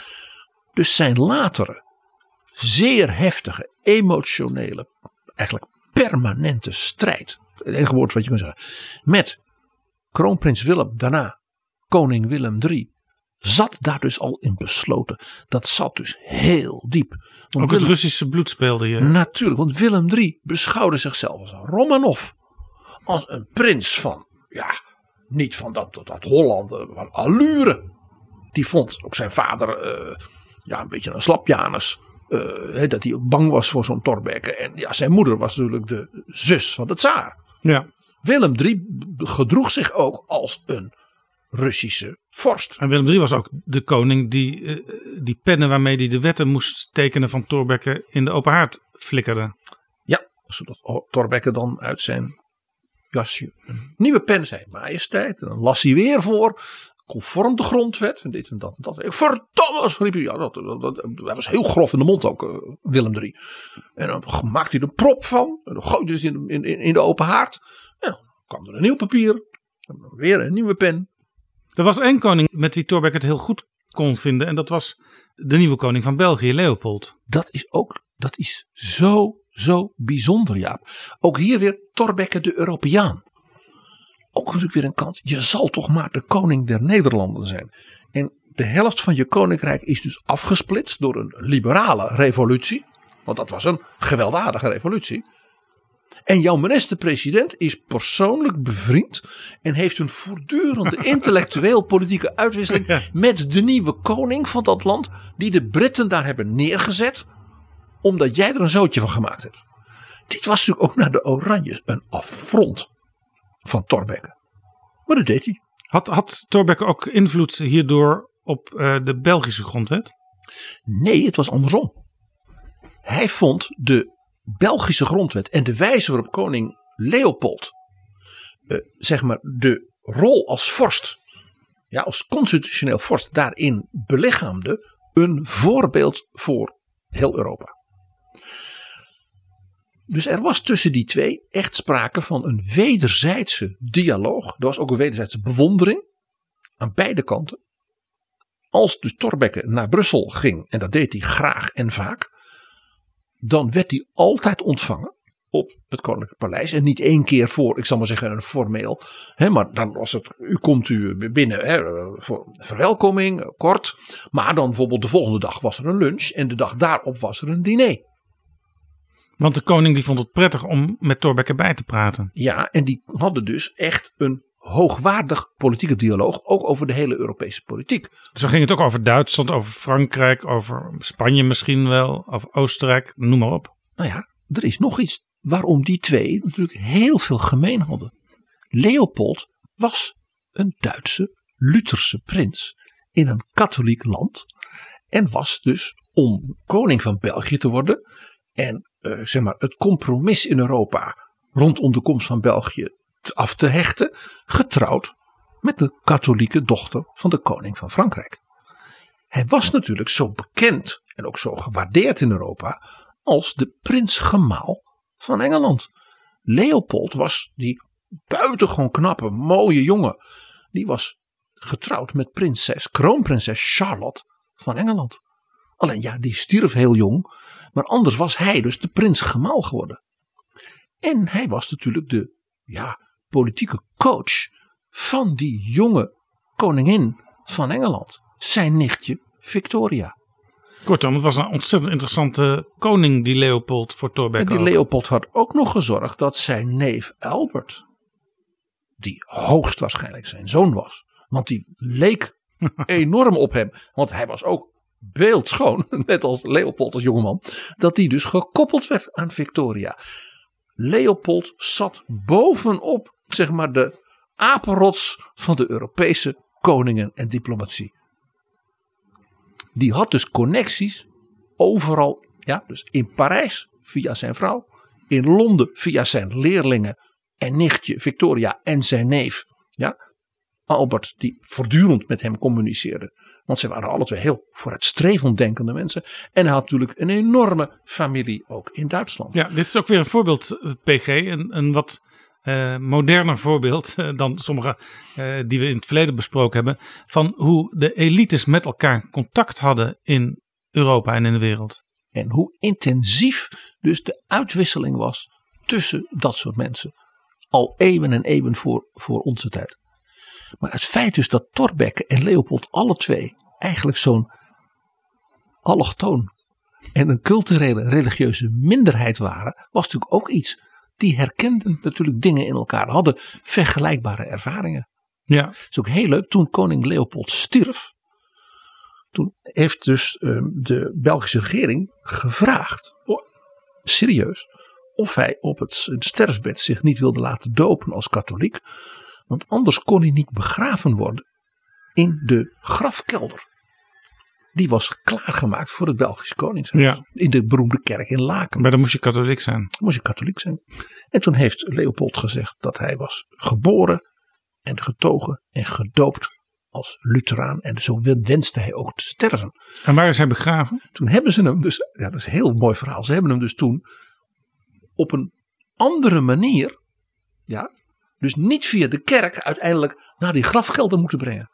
Dus zijn latere, zeer heftige, emotionele, eigenlijk permanente strijd. Het enige woord wat je kan zeggen. Met kroonprins Willem, daarna koning Willem de Derde. Zat daar dus al in besloten. Dat zat dus heel diep. Want ook het Willem, Russische bloed speelde je. Natuurlijk, want Willem de Derde beschouwde zichzelf als een Romanov. Als een prins van, ja, niet van dat, dat, dat Holland, van allure. Die vond ook zijn vader... Uh, Ja, een beetje een slapjanus. Uh, dat hij ook bang was voor zo'n Thorbecke. En ja, zijn moeder was natuurlijk de zus van de tsaar. Ja. Willem de Derde gedroeg zich ook als een Russische vorst. En Willem de Derde was ook de koning die uh, die pennen waarmee hij de wetten moest tekenen van Thorbecke in de open haard flikkerde. Ja, zodat Thorbecke dan uit zijn jasje een nieuwe pen zei. Majesteit. En dan las hij weer voor. Conform de grondwet. En dit en dat en dat. Verdomme, riep hij. Ja, dat, dat, dat, hij was heel grof in de mond ook, uh, Willem de Derde. En dan maakte hij er prop van. En dan gooide hij het in, in, in de open haard. En dan kwam er een nieuw papier. En dan weer een nieuwe pen. Er was één koning met wie Thorbecke het heel goed kon vinden. En dat was de nieuwe koning van België, Leopold. Dat is ook, dat is zo, zo bijzonder, Jaap. Ook hier weer Thorbecke de Europeaan. Ook natuurlijk weer een kant. Je zal toch maar de koning der Nederlanden zijn. En de helft van je koninkrijk is dus afgesplitst door een liberale revolutie. Want dat was een gewelddadige revolutie. En jouw minister-president is persoonlijk bevriend. En heeft een voortdurende intellectueel-politieke uitwisseling. Ja. Met de nieuwe koning van dat land. Die de Britten daar hebben neergezet. Omdat jij er een zootje van gemaakt hebt. Dit was natuurlijk ook naar de Oranjes een affront van Thorbecke. Maar dat deed hij. Had, had Thorbecke ook invloed hierdoor op uh, de Belgische grondwet? Nee, het was andersom. Hij vond de Belgische grondwet en de wijze waarop koning Leopold uh, zeg maar de rol als vorst, ja, als constitutioneel vorst daarin belichaamde, een voorbeeld voor heel Europa. Dus er was tussen die twee echt sprake van een wederzijdse dialoog. Er was ook een wederzijdse bewondering aan beide kanten. Als dus Thorbecke naar Brussel ging, en dat deed hij graag en vaak, dan werd hij altijd ontvangen op het Koninklijk Paleis. En niet één keer voor, ik zal maar zeggen, een formeel. Hè, maar dan was het, u komt u binnen hè, voor verwelkoming, kort. Maar dan bijvoorbeeld de volgende dag was er een lunch en de dag daarop was er een diner. Want de koning die vond het prettig om met Thorbecke bij te praten. Ja, en die hadden dus echt een hoogwaardig politieke dialoog. Ook over de hele Europese politiek. Zo ging het ook over Duitsland, over Frankrijk, over Spanje misschien wel. Over Oostenrijk, noem maar op. Nou ja, er is nog iets waarom die twee natuurlijk heel veel gemeen hadden. Leopold was een Duitse Lutherse prins in een katholiek land. En was dus om koning van België te worden. En uh, zeg maar het compromis in Europa rondom de komst van België af te hechten. Getrouwd met de katholieke dochter van de koning van Frankrijk. Hij was natuurlijk zo bekend en ook zo gewaardeerd in Europa als de prins gemaal van Engeland. Leopold was die buitengewoon knappe, mooie jongen. Die was getrouwd met prinses, kroonprinses Charlotte van Engeland. Alleen ja, die stierf heel jong. Maar anders was hij dus de prins gemaal geworden. En hij was natuurlijk de ja, politieke coach van die jonge koningin van Engeland. Zijn nichtje Victoria. Kortom, het was een ontzettend interessante koning die Leopold voor Thorbecke. En die Leopold had ook nog gezorgd dat zijn neef Albert, die hoogstwaarschijnlijk zijn zoon was, want die leek enorm op hem, want hij was ook beeldschoon, net als Leopold als jongeman, dat die dus gekoppeld werd aan Victoria. Leopold zat bovenop, zeg maar, de apenrots van de Europese koningen en diplomatie. Die had dus connecties overal, ja, dus in Parijs via zijn vrouw, in Londen via zijn leerlingen en nichtje Victoria en zijn neef, ja, Albert, die voortdurend met hem communiceerde. Want ze waren alle twee heel vooruitstrevend denkende mensen. En hij had natuurlijk een enorme familie ook in Duitsland. Ja, dit is ook weer een voorbeeld, P G. Een, een wat uh, moderner voorbeeld uh, dan sommige uh, die we in het verleden besproken hebben. Van hoe de elites met elkaar contact hadden in Europa en in de wereld. En hoe intensief dus de uitwisseling was tussen dat soort mensen. Al eeuwen en eeuwen voor, voor onze tijd. Maar het feit dus dat Thorbecke en Leopold alle twee eigenlijk zo'n allochtoon en een culturele religieuze minderheid waren, was natuurlijk ook iets. Die herkenden natuurlijk dingen in elkaar, hadden vergelijkbare ervaringen. Ja. Het is ook heel leuk, toen koning Leopold stierf, toen heeft dus um, de Belgische regering gevraagd, oh, serieus, of hij op het, het sterfbed zich niet wilde laten dopen als katholiek. Want anders kon hij niet begraven worden in de grafkelder. Die was klaargemaakt voor het Belgisch Koningshuis. Ja. In de beroemde kerk in Laken. Maar dan moest je katholiek zijn. Dan moest je katholiek zijn. En toen heeft Leopold gezegd dat hij was geboren en getogen en gedoopt als Lutheraan. En zo wenste hij ook te sterven. En waar is hij begraven? Toen hebben ze hem dus, ja, dat is een heel mooi verhaal. Ze hebben hem dus toen op een andere manier, ja, dus niet via de kerk uiteindelijk naar die grafkelder moeten brengen.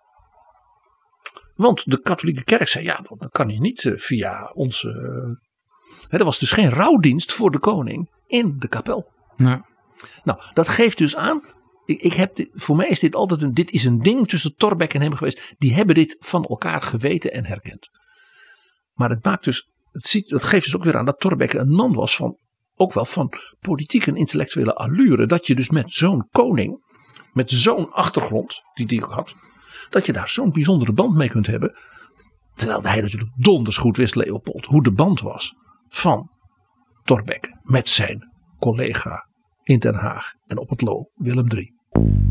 Want de katholieke kerk zei, ja, dat kan je niet via onze. Uh, er was dus geen rouwdienst voor de koning in de kapel. Ja. Nou, dat geeft dus aan. Ik, ik heb dit, voor mij is dit altijd een, dit is een ding tussen Thorbecke en hem geweest. Die hebben dit van elkaar geweten en herkend. Maar het maakt dus, het, ziet, het geeft dus ook weer aan dat Thorbecke een man was van, ook wel van politieke en intellectuele allure. Dat je dus met zo'n koning, met zo'n achtergrond, die die ook had, dat je daar zo'n bijzondere band mee kunt hebben. Terwijl hij natuurlijk donders goed wist, Leopold, hoe de band was van Thorbecke met zijn collega in Den Haag en op het Loo, Willem de Derde.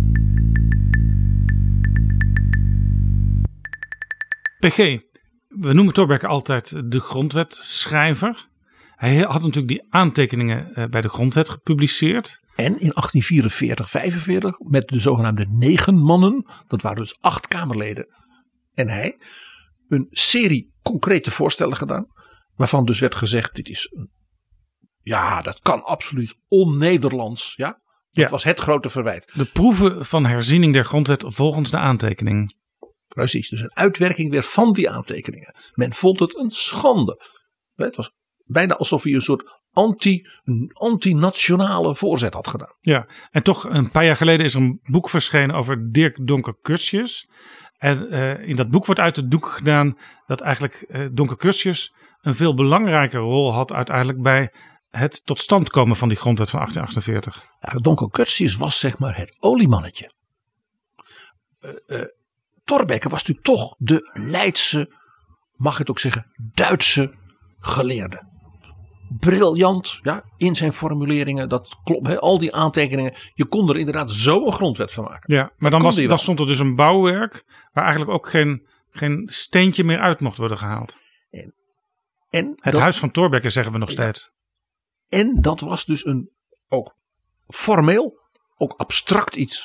P G, we noemen Thorbecke altijd de grondwetschrijver. Hij had natuurlijk die aantekeningen bij de grondwet gepubliceerd. En in achttien vierenveertig vijfenveertig met de zogenaamde negen mannen, dat waren dus acht Kamerleden en hij, een serie concrete voorstellen gedaan. Waarvan dus werd gezegd, dit is een, ja, dat kan absoluut on-Nederlands. Ja? Dat ja. was het grote verwijt. De proeven van herziening der grondwet volgens de aantekening. Precies, dus een uitwerking weer van die aantekeningen. Men vond het een schande. Het was bijna alsof hij een soort anti, een anti-nationale voorzet had gedaan. Ja, en toch een paar jaar geleden is er een boek verschenen over Dirk Donker Curtius. En uh, in dat boek wordt uit het doek gedaan dat eigenlijk uh, Donker Curtius een veel belangrijke rol had uiteindelijk bij het tot stand komen van die grondwet van achttien achtenveertig. Ja, Donker Curtius was zeg maar het oliemannetje. Uh, uh, Thorbecke was natuurlijk toch de Leidse, mag ik het ook zeggen, Duitse geleerde. briljant, ja, in zijn formuleringen. Dat klopt, he, al die aantekeningen. Je kon er inderdaad zo een grondwet van maken. Ja, maar dan, was, dan stond er dus een bouwwerk waar eigenlijk ook geen, geen steentje meer uit mocht worden gehaald. En, en het dat, huis van Thorbecke zeggen we nog ja, steeds. En dat was dus een ook formeel, ook abstract iets.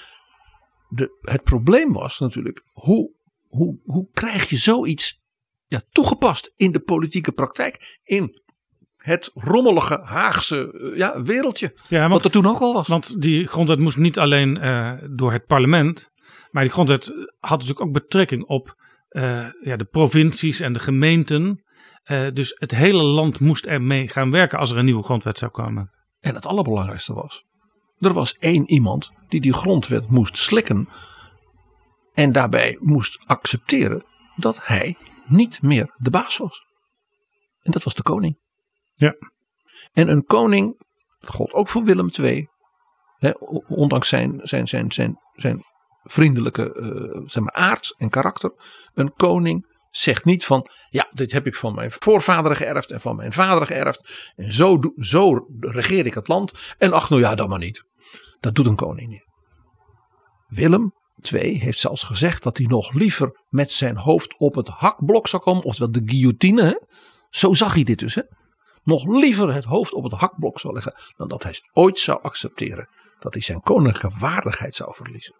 De, het probleem was natuurlijk, hoe, hoe, hoe krijg je zoiets ja, toegepast in de politieke praktijk, in het rommelige Haagse ja, wereldje, Ja, want, wat er toen ook al was. Want die grondwet moest niet alleen uh, door het parlement, maar die grondwet had natuurlijk ook betrekking op uh, ja, de provincies en de gemeenten. Uh, dus het hele land moest ermee gaan werken als er een nieuwe grondwet zou komen. En het allerbelangrijkste was, er was één iemand die die grondwet moest slikken en daarbij moest accepteren dat hij niet meer de baas was. En dat was de koning. Ja. En een koning, dat gold ook voor Willem de Tweede, hè, ondanks zijn, zijn, zijn, zijn, zijn vriendelijke uh, zeg maar, aard en karakter. Een koning zegt niet van, ja, dit heb ik van mijn voorvaderen geërfd en van mijn vader geërfd. En zo, zo regeer ik het land. En ach, nou ja, dan maar niet. Dat doet een koning niet. Willem de Tweede heeft zelfs gezegd dat hij nog liever met zijn hoofd op het hakblok zou komen. Oftewel de guillotine. Hè? Zo zag hij dit dus. Hè? Nog liever het hoofd op het hakblok zou leggen. Dan dat hij ooit zou accepteren dat hij zijn koninklijke waardigheid zou verliezen.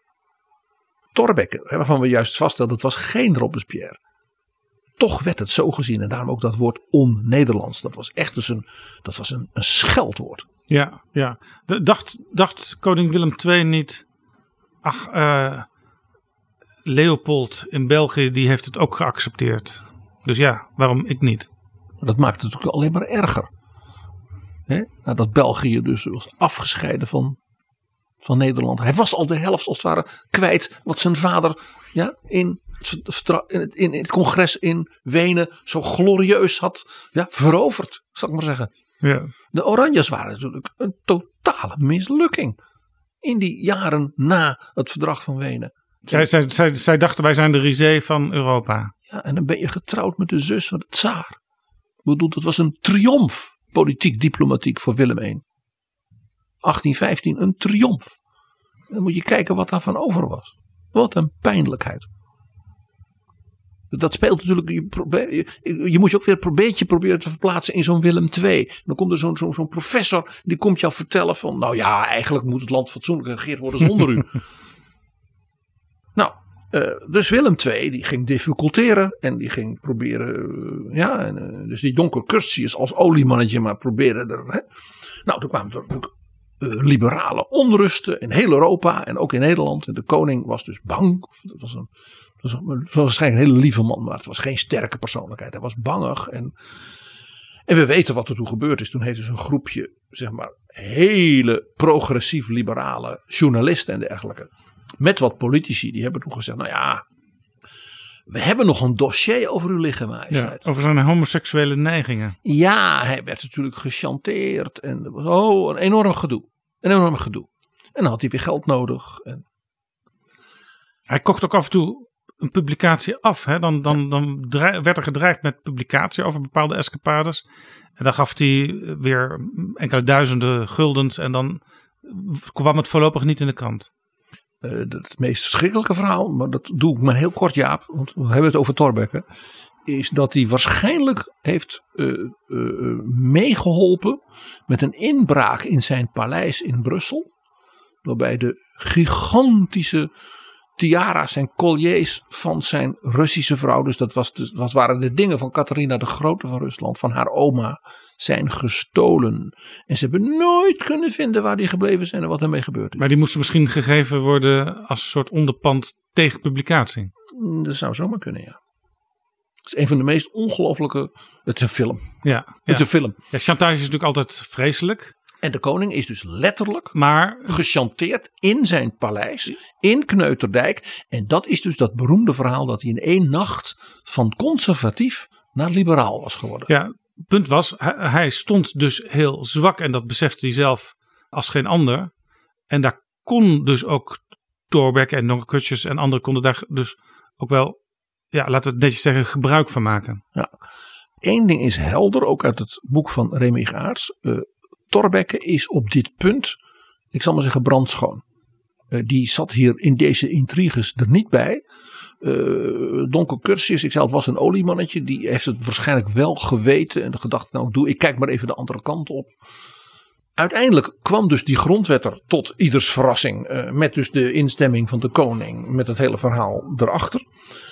Thorbecke, waarvan we juist vaststelden, dat was geen Robespierre. Toch werd het zo gezien. En daarom ook dat woord on-Nederlands. Dat was echt dus een, dat was een, een scheldwoord. Ja, ja. De, dacht, dacht koning Willem de Tweede niet, ach, uh, Leopold in België, die heeft het ook geaccepteerd. Dus ja, waarom ik niet? Dat maakt het natuurlijk alleen maar erger. Hè? Nadat België dus was afgescheiden van, van Nederland. Hij was al de helft als het ware kwijt wat zijn vader ja, in, in, in, in het congres in Wenen zo glorieus had ja, veroverd, zal ik maar zeggen. Ja. De Oranjes waren natuurlijk een totale mislukking in die jaren na het verdrag van Wenen. Zij, zij, zij, zij dachten wij zijn de risée van Europa. Ja, en dan ben je getrouwd met de zus van de tsaar. Ik bedoel, dat was een triomf, politiek, diplomatiek voor Willem de Eerste. achttien vijftien, een triomf. Dan moet je kijken wat daarvan over was. Wat een pijnlijkheid. Dat speelt natuurlijk, je, probeer, je, je moet je ook weer een beetje proberen te verplaatsen in zo'n Willem de Tweede. Dan komt er zo'n zo'n zo'n professor, die komt jou vertellen van, nou ja, eigenlijk moet het land fatsoenlijk geregeerd worden zonder u. Nou, uh, dus Willem de Tweede, die ging difficulteren en die ging proberen, uh, ja, en, uh, dus die Donker Curtius als oliemannetje maar proberen er, hè. Nou, toen kwamen er ook uh, liberale onrusten in heel Europa en ook in Nederland. En de koning was dus bang, dat was een... Het was, was waarschijnlijk een hele lieve man, maar het was geen sterke persoonlijkheid. Hij was bangig. En, en we weten wat er toen gebeurd is. Toen heeft dus een groepje, zeg maar, hele progressief liberale journalisten en dergelijke. Met wat politici, die hebben toen gezegd, nou ja, we hebben nog een dossier over u liggen, majesteit. Ja, over zijn homoseksuele neigingen. Ja, hij werd natuurlijk gechanteerd. En er was oh, een enorm gedoe. Een enorm gedoe. En dan had hij weer geld nodig. En hij kocht ook af en toe een publicatie af. Hè? Dan, dan, dan werd er gedreigd met publicatie over bepaalde escapades. En dan gaf hij weer enkele duizenden guldens. En dan kwam het voorlopig niet in de krant. Uh, het meest verschrikkelijke verhaal, maar dat doe ik maar heel kort, Jaap. Want we hebben het over Thorbecke. Is dat hij waarschijnlijk heeft uh, uh, meegeholpen met een inbraak in zijn paleis in Brussel. Waarbij de gigantische tiara's en colliers van zijn Russische vrouw, dus dat, was de, dat waren de dingen van Catharina de Grote van Rusland, van haar oma, zijn gestolen. En ze hebben nooit kunnen vinden waar die gebleven zijn en wat ermee gebeurd is. Maar die moesten misschien gegeven worden als een soort onderpand tegen publicatie. Dat zou zomaar kunnen, ja. Het is een van de meest ongelofelijke... Het is een film. Ja, het ja. is een film. Ja, chantage is natuurlijk altijd vreselijk. En de koning is dus letterlijk maar gechanteerd in zijn paleis in Kneuterdijk. En dat is dus dat beroemde verhaal dat hij in één nacht van conservatief naar liberaal was geworden. Ja, het punt was, hij, hij stond dus heel zwak en dat besefte hij zelf als geen ander. En daar kon dus ook Thorbecke en Donker Curtius en anderen konden daar dus ook wel, ja, laten we het netjes zeggen, gebruik van maken. Ja. Eén ding is helder, ook uit het boek van Remy Aerts. Uh, Thorbecke is op dit punt, ik zal maar zeggen, brandschoon. Uh, die zat hier in deze intriges er niet bij. Uh, Donker Curtius, ik zei het was een oliemannetje. Die heeft het waarschijnlijk wel geweten. En gedacht, nou doe ik kijk maar even de andere kant op. Uiteindelijk kwam dus die grondwet er tot ieders verrassing. Uh, met dus de instemming van de koning. Met het hele verhaal erachter.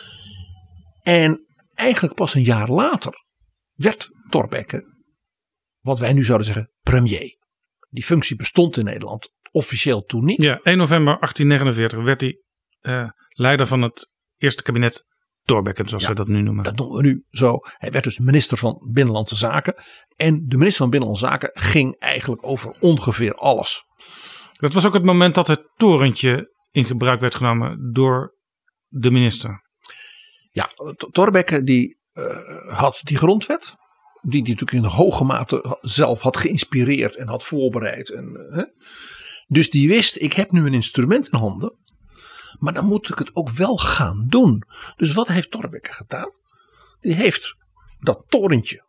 En eigenlijk pas een jaar later werd Thorbecke, wat wij nu zouden zeggen, premier. Die functie bestond in Nederland officieel toen niet. Ja, één november achttien negenenveertig werd hij uh, leider van het eerste kabinet Thorbecke, zoals ja, we dat nu noemen. Dat noemen we nu zo. Hij werd dus minister van Binnenlandse Zaken. En de minister van Binnenlandse Zaken ging eigenlijk over ongeveer alles. Dat was ook het moment dat het torentje in gebruik werd genomen door de minister. Ja, Thorbecke die uh, had die grondwet. Die die natuurlijk in hoge mate zelf had geïnspireerd en had voorbereid. En, uh, dus die wist, ik heb nu een instrument in handen. Maar dan moet ik het ook wel gaan doen. Dus wat heeft Thorbecke gedaan? Die heeft dat torentje,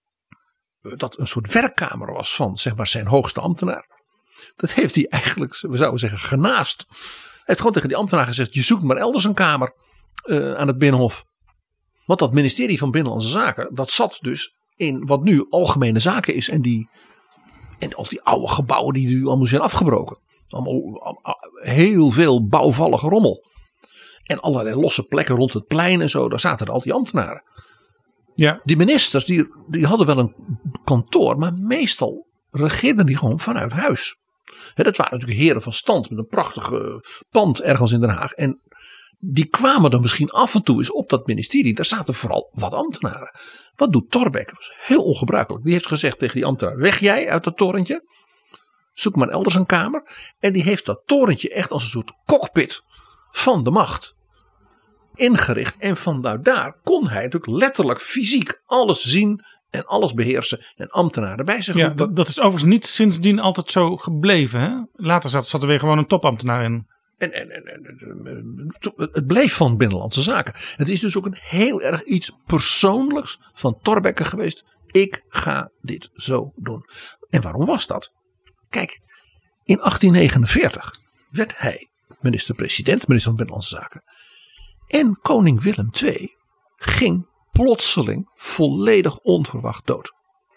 dat een soort werkkamer was van zeg maar zijn hoogste ambtenaar. Dat heeft hij eigenlijk, we zouden zeggen, genaast. Hij heeft gewoon tegen die ambtenaar gezegd, je zoekt maar elders een kamer uh, aan het Binnenhof. Want dat ministerie van Binnenlandse Zaken, dat zat dus in wat nu algemene zaken is. En, die, en als die oude gebouwen die nu allemaal zijn afgebroken. Allemaal heel veel bouwvallige rommel. En allerlei losse plekken rond het plein en zo. Daar zaten er al die ambtenaren. Ja. Die ministers die, die hadden wel een kantoor. Maar meestal regeerden die gewoon vanuit huis. He, dat waren natuurlijk heren van stand. Met een prachtig uh, pand ergens in Den Haag. En die kwamen dan misschien af en toe eens op dat ministerie. Daar zaten vooral wat ambtenaren. Wat doet Thorbecke? Dat was heel ongebruikelijk. Die heeft gezegd tegen die ambtenaar. Weg jij uit dat torentje. Zoek maar elders een kamer. En die heeft dat torentje echt als een soort cockpit van de macht ingericht. En vanuit daar kon hij natuurlijk letterlijk fysiek alles zien en alles beheersen. En ambtenaren bij zich Ja, roepen. dat, dat is overigens niet sindsdien altijd zo gebleven. Hè? Later zat, zat er weer gewoon een topambtenaar in. En, en, en, en het bleef van Binnenlandse Zaken. Het is dus ook een heel erg iets persoonlijks van Thorbecke geweest. Ik ga dit zo doen. En waarom was dat? Kijk, in achttien negenenveertig werd hij minister-president, minister van Binnenlandse Zaken. En koning Willem de Tweede ging plotseling volledig onverwacht dood.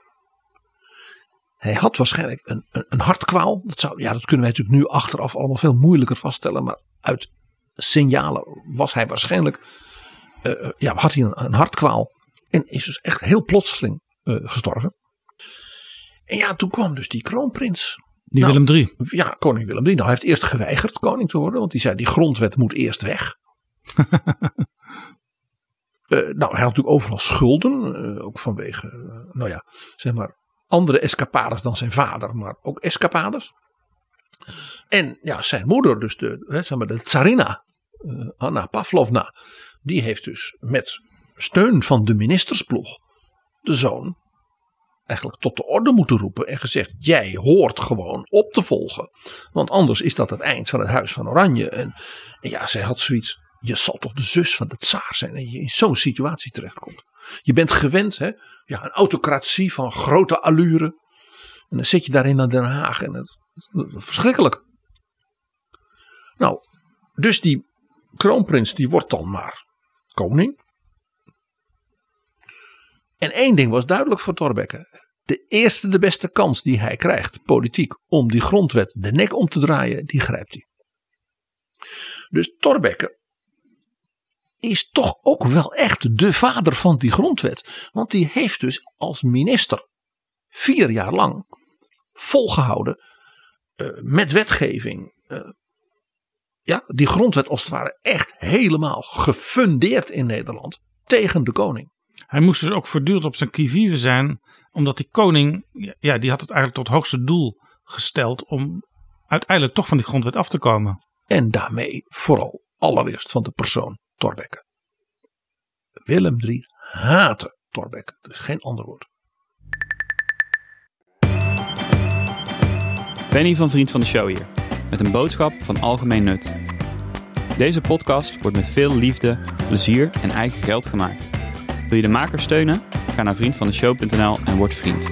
Hij had waarschijnlijk een, een, een hartkwaal. Dat, zou, ja, dat kunnen wij natuurlijk nu achteraf allemaal veel moeilijker vaststellen. Maar uit signalen was hij waarschijnlijk, uh, ja, had hij een, een hartkwaal. En is dus echt heel plotseling uh, gestorven. En ja, toen kwam dus die kroonprins. Die nou, Willem de Derde. Ja, koning Willem de Derde. Nou, hij heeft eerst geweigerd koning te worden. Want hij zei, die grondwet moet eerst weg. uh, nou, hij had natuurlijk overal schulden. Uh, ook vanwege, uh, nou ja, zeg maar, andere escapades dan zijn vader. Maar ook escapades. En ja, zijn moeder, dus de, hè, zeg maar de tsarina, uh, Anna Pavlovna. Die heeft dus met steun van de ministersploeg de zoon eigenlijk tot de orde moeten roepen en gezegd, jij hoort gewoon op te volgen. Want anders is dat het eind van het Huis van Oranje. En, en ja, zij had zoiets, je zal toch de zus van de tsaar zijn en je in zo'n situatie terechtkomt. Je bent gewend, hè, ja, een autocratie van grote allure. En dan zit je daar in Den Haag en het, het, het verschrikkelijk. Nou, dus die kroonprins die wordt dan maar koning. En één ding was duidelijk voor Thorbecke. De eerste de beste kans die hij krijgt, politiek, om die grondwet de nek om te draaien, die grijpt hij. Dus Thorbecke is toch ook wel echt de vader van die grondwet. Want die heeft dus als minister vier jaar lang volgehouden uh, met wetgeving. Uh, ja, die grondwet als het ware echt helemaal gefundeerd in Nederland tegen de koning. Hij moest dus ook voortdurend op zijn qui-vive zijn. Omdat die koning, ja, die had het eigenlijk tot hoogste doel gesteld om uiteindelijk toch van die grondwet af te komen. En daarmee vooral allereerst van de persoon Thorbecke. Willem de Derde haatte Thorbecke. Er is geen ander woord. Benny van Vriend van de Show hier. Met een boodschap van algemeen nut. Deze podcast wordt met veel liefde, plezier en eigen geld gemaakt. Wil je de maker steunen? Ga naar vriendvandeshow punt n l en word vriend.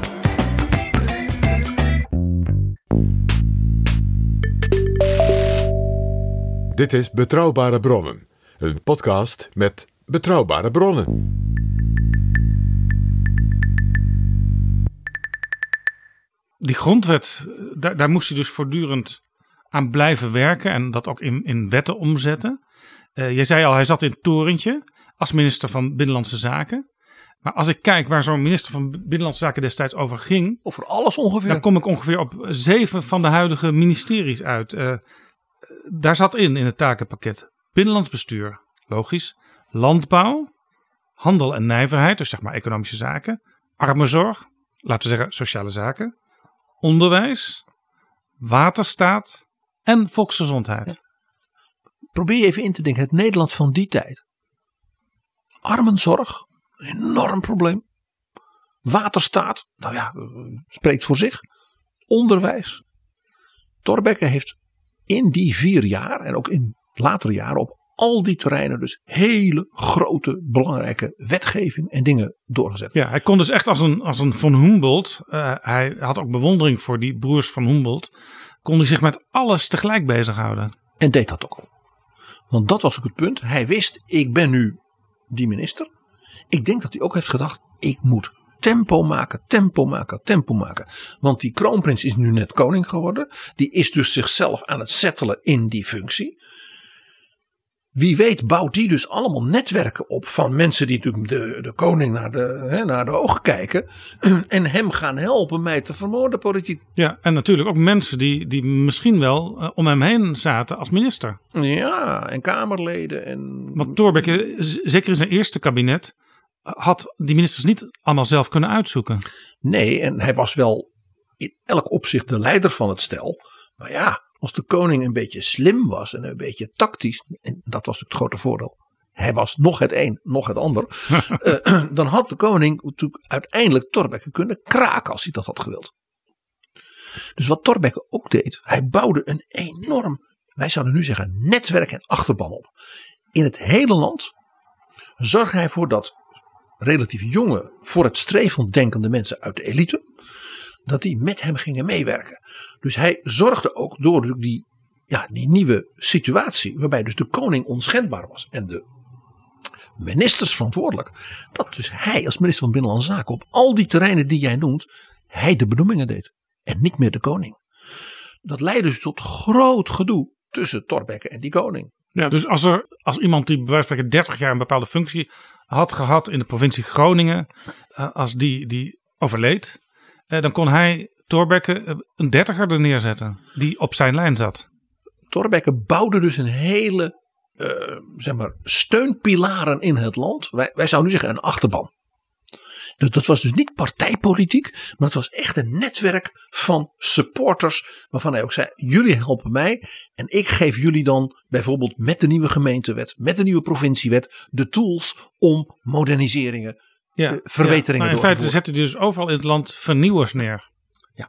Dit is Betrouwbare Bronnen, een podcast met betrouwbare bronnen. Die grondwet, daar, daar moest hij dus voortdurend aan blijven werken en dat ook in, in wetten omzetten. Uh, jij zei al, hij zat in het torentje als minister van Binnenlandse Zaken. Maar als ik kijk waar zo'n minister van Binnenlandse Zaken destijds over ging, Over alles ongeveer. dan kom ik ongeveer op zeven van de huidige ministeries uit. Uh, daar zat in, in het takenpakket, binnenlands bestuur, logisch, landbouw, handel en nijverheid, dus zeg maar economische zaken, armenzorg, laten we zeggen sociale zaken, onderwijs, waterstaat en volksgezondheid. Probeer je even in te denken, het Nederland van die tijd. Armenzorg, een enorm probleem. Waterstaat, nou ja, spreekt voor zich. Onderwijs. Thorbecke heeft in die vier jaar en ook in latere jaren op al die terreinen dus hele grote belangrijke wetgeving en dingen doorgezet. Ja, hij kon dus echt als een, als een Von Humboldt, uh, hij had ook bewondering voor die broers van Humboldt, kon hij zich met alles tegelijk bezighouden. En deed dat ook. Want dat was ook het punt. Hij wist, ik ben nu die minister. Ik denk dat hij ook heeft gedacht, ik moet tempo maken, tempo maken, tempo maken. Want die kroonprins is nu net koning geworden. Die is dus zichzelf aan het settelen in die functie. Wie weet bouwt die dus allemaal netwerken op van mensen die natuurlijk de, de koning naar de, hè, naar de ogen kijken. En hem gaan helpen mij te vermoorden politiek. Ja, en natuurlijk ook mensen die, die misschien wel uh, om hem heen zaten als minister. Ja, en kamerleden. En... Want Thorbecke, z- zeker in zijn eerste kabinet, had die ministers niet allemaal zelf kunnen uitzoeken. Nee, en hij was wel in elk opzicht de leider van het stel. Maar ja, als de koning een beetje slim was en een beetje tactisch, en dat was natuurlijk het grote voordeel. Hij was nog het een, nog het ander. uh, dan had de koning natuurlijk uiteindelijk Thorbecke kunnen kraken als hij dat had gewild. Dus wat Thorbecke ook deed, hij bouwde een enorm, wij zouden nu zeggen, netwerk en achterban op. In het hele land zorgde hij ervoor dat relatief jonge, voor het streven denkende mensen uit de elite, dat die met hem gingen meewerken. Dus hij zorgde ook door die, ja, die nieuwe situatie, waarbij dus de koning onschendbaar was en de ministers verantwoordelijk, dat dus hij als minister van Binnenlandse Zaken op al die terreinen die jij noemt, hij de benoemingen deed en niet meer de koning. Dat leidde dus tot groot gedoe tussen Thorbecke en die koning. Ja, dus als er als iemand die bij wijze van spreken dertig jaar een bepaalde functie had gehad in de provincie Groningen, uh, als die, die overleed, uh, dan kon hij Thorbecke uh, een dertiger er neerzetten die op zijn lijn zat. Thorbecke bouwde dus een hele uh, zeg maar, steunpilaren in het land. Wij, wij zouden nu zeggen een achterban. Dus dat was dus niet partijpolitiek, maar het was echt een netwerk van supporters waarvan hij ook zei, jullie helpen mij en ik geef jullie dan bijvoorbeeld met de nieuwe gemeentewet, met de nieuwe provinciewet, de tools om moderniseringen, ja, uh, verbeteringen ja, door in te feite zette hij dus overal in het land vernieuwers neer. Ja.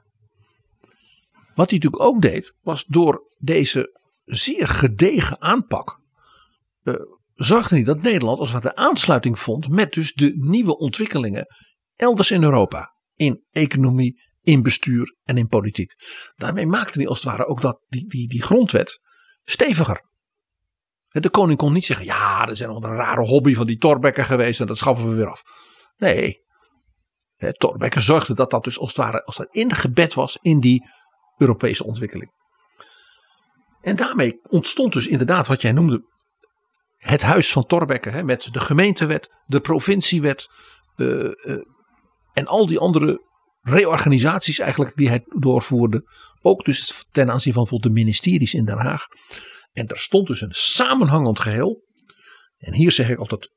Wat hij natuurlijk ook deed, was door deze zeer gedegen aanpak, uh, zorgde hij dat Nederland als het ware aansluiting vond met dus de nieuwe ontwikkelingen elders in Europa. In economie, in bestuur en in politiek. Daarmee maakte hij als het ware ook dat die, die, die grondwet steviger. De koning kon niet zeggen, ja, er zijn nog een rare hobby van die Thorbecke geweest en dat schaffen we weer af. Nee, Thorbecke zorgde dat dat dus als het ware als dat ingebed was in die Europese ontwikkeling. En daarmee ontstond dus inderdaad wat jij noemde het huis van Thorbecke, hè, met de gemeentewet, de provinciewet uh, uh, en al die andere reorganisaties eigenlijk die hij doorvoerde. Ook dus ten aanzien van bijvoorbeeld de ministeries in Den Haag. En er stond dus een samenhangend geheel. En hier zeg ik altijd,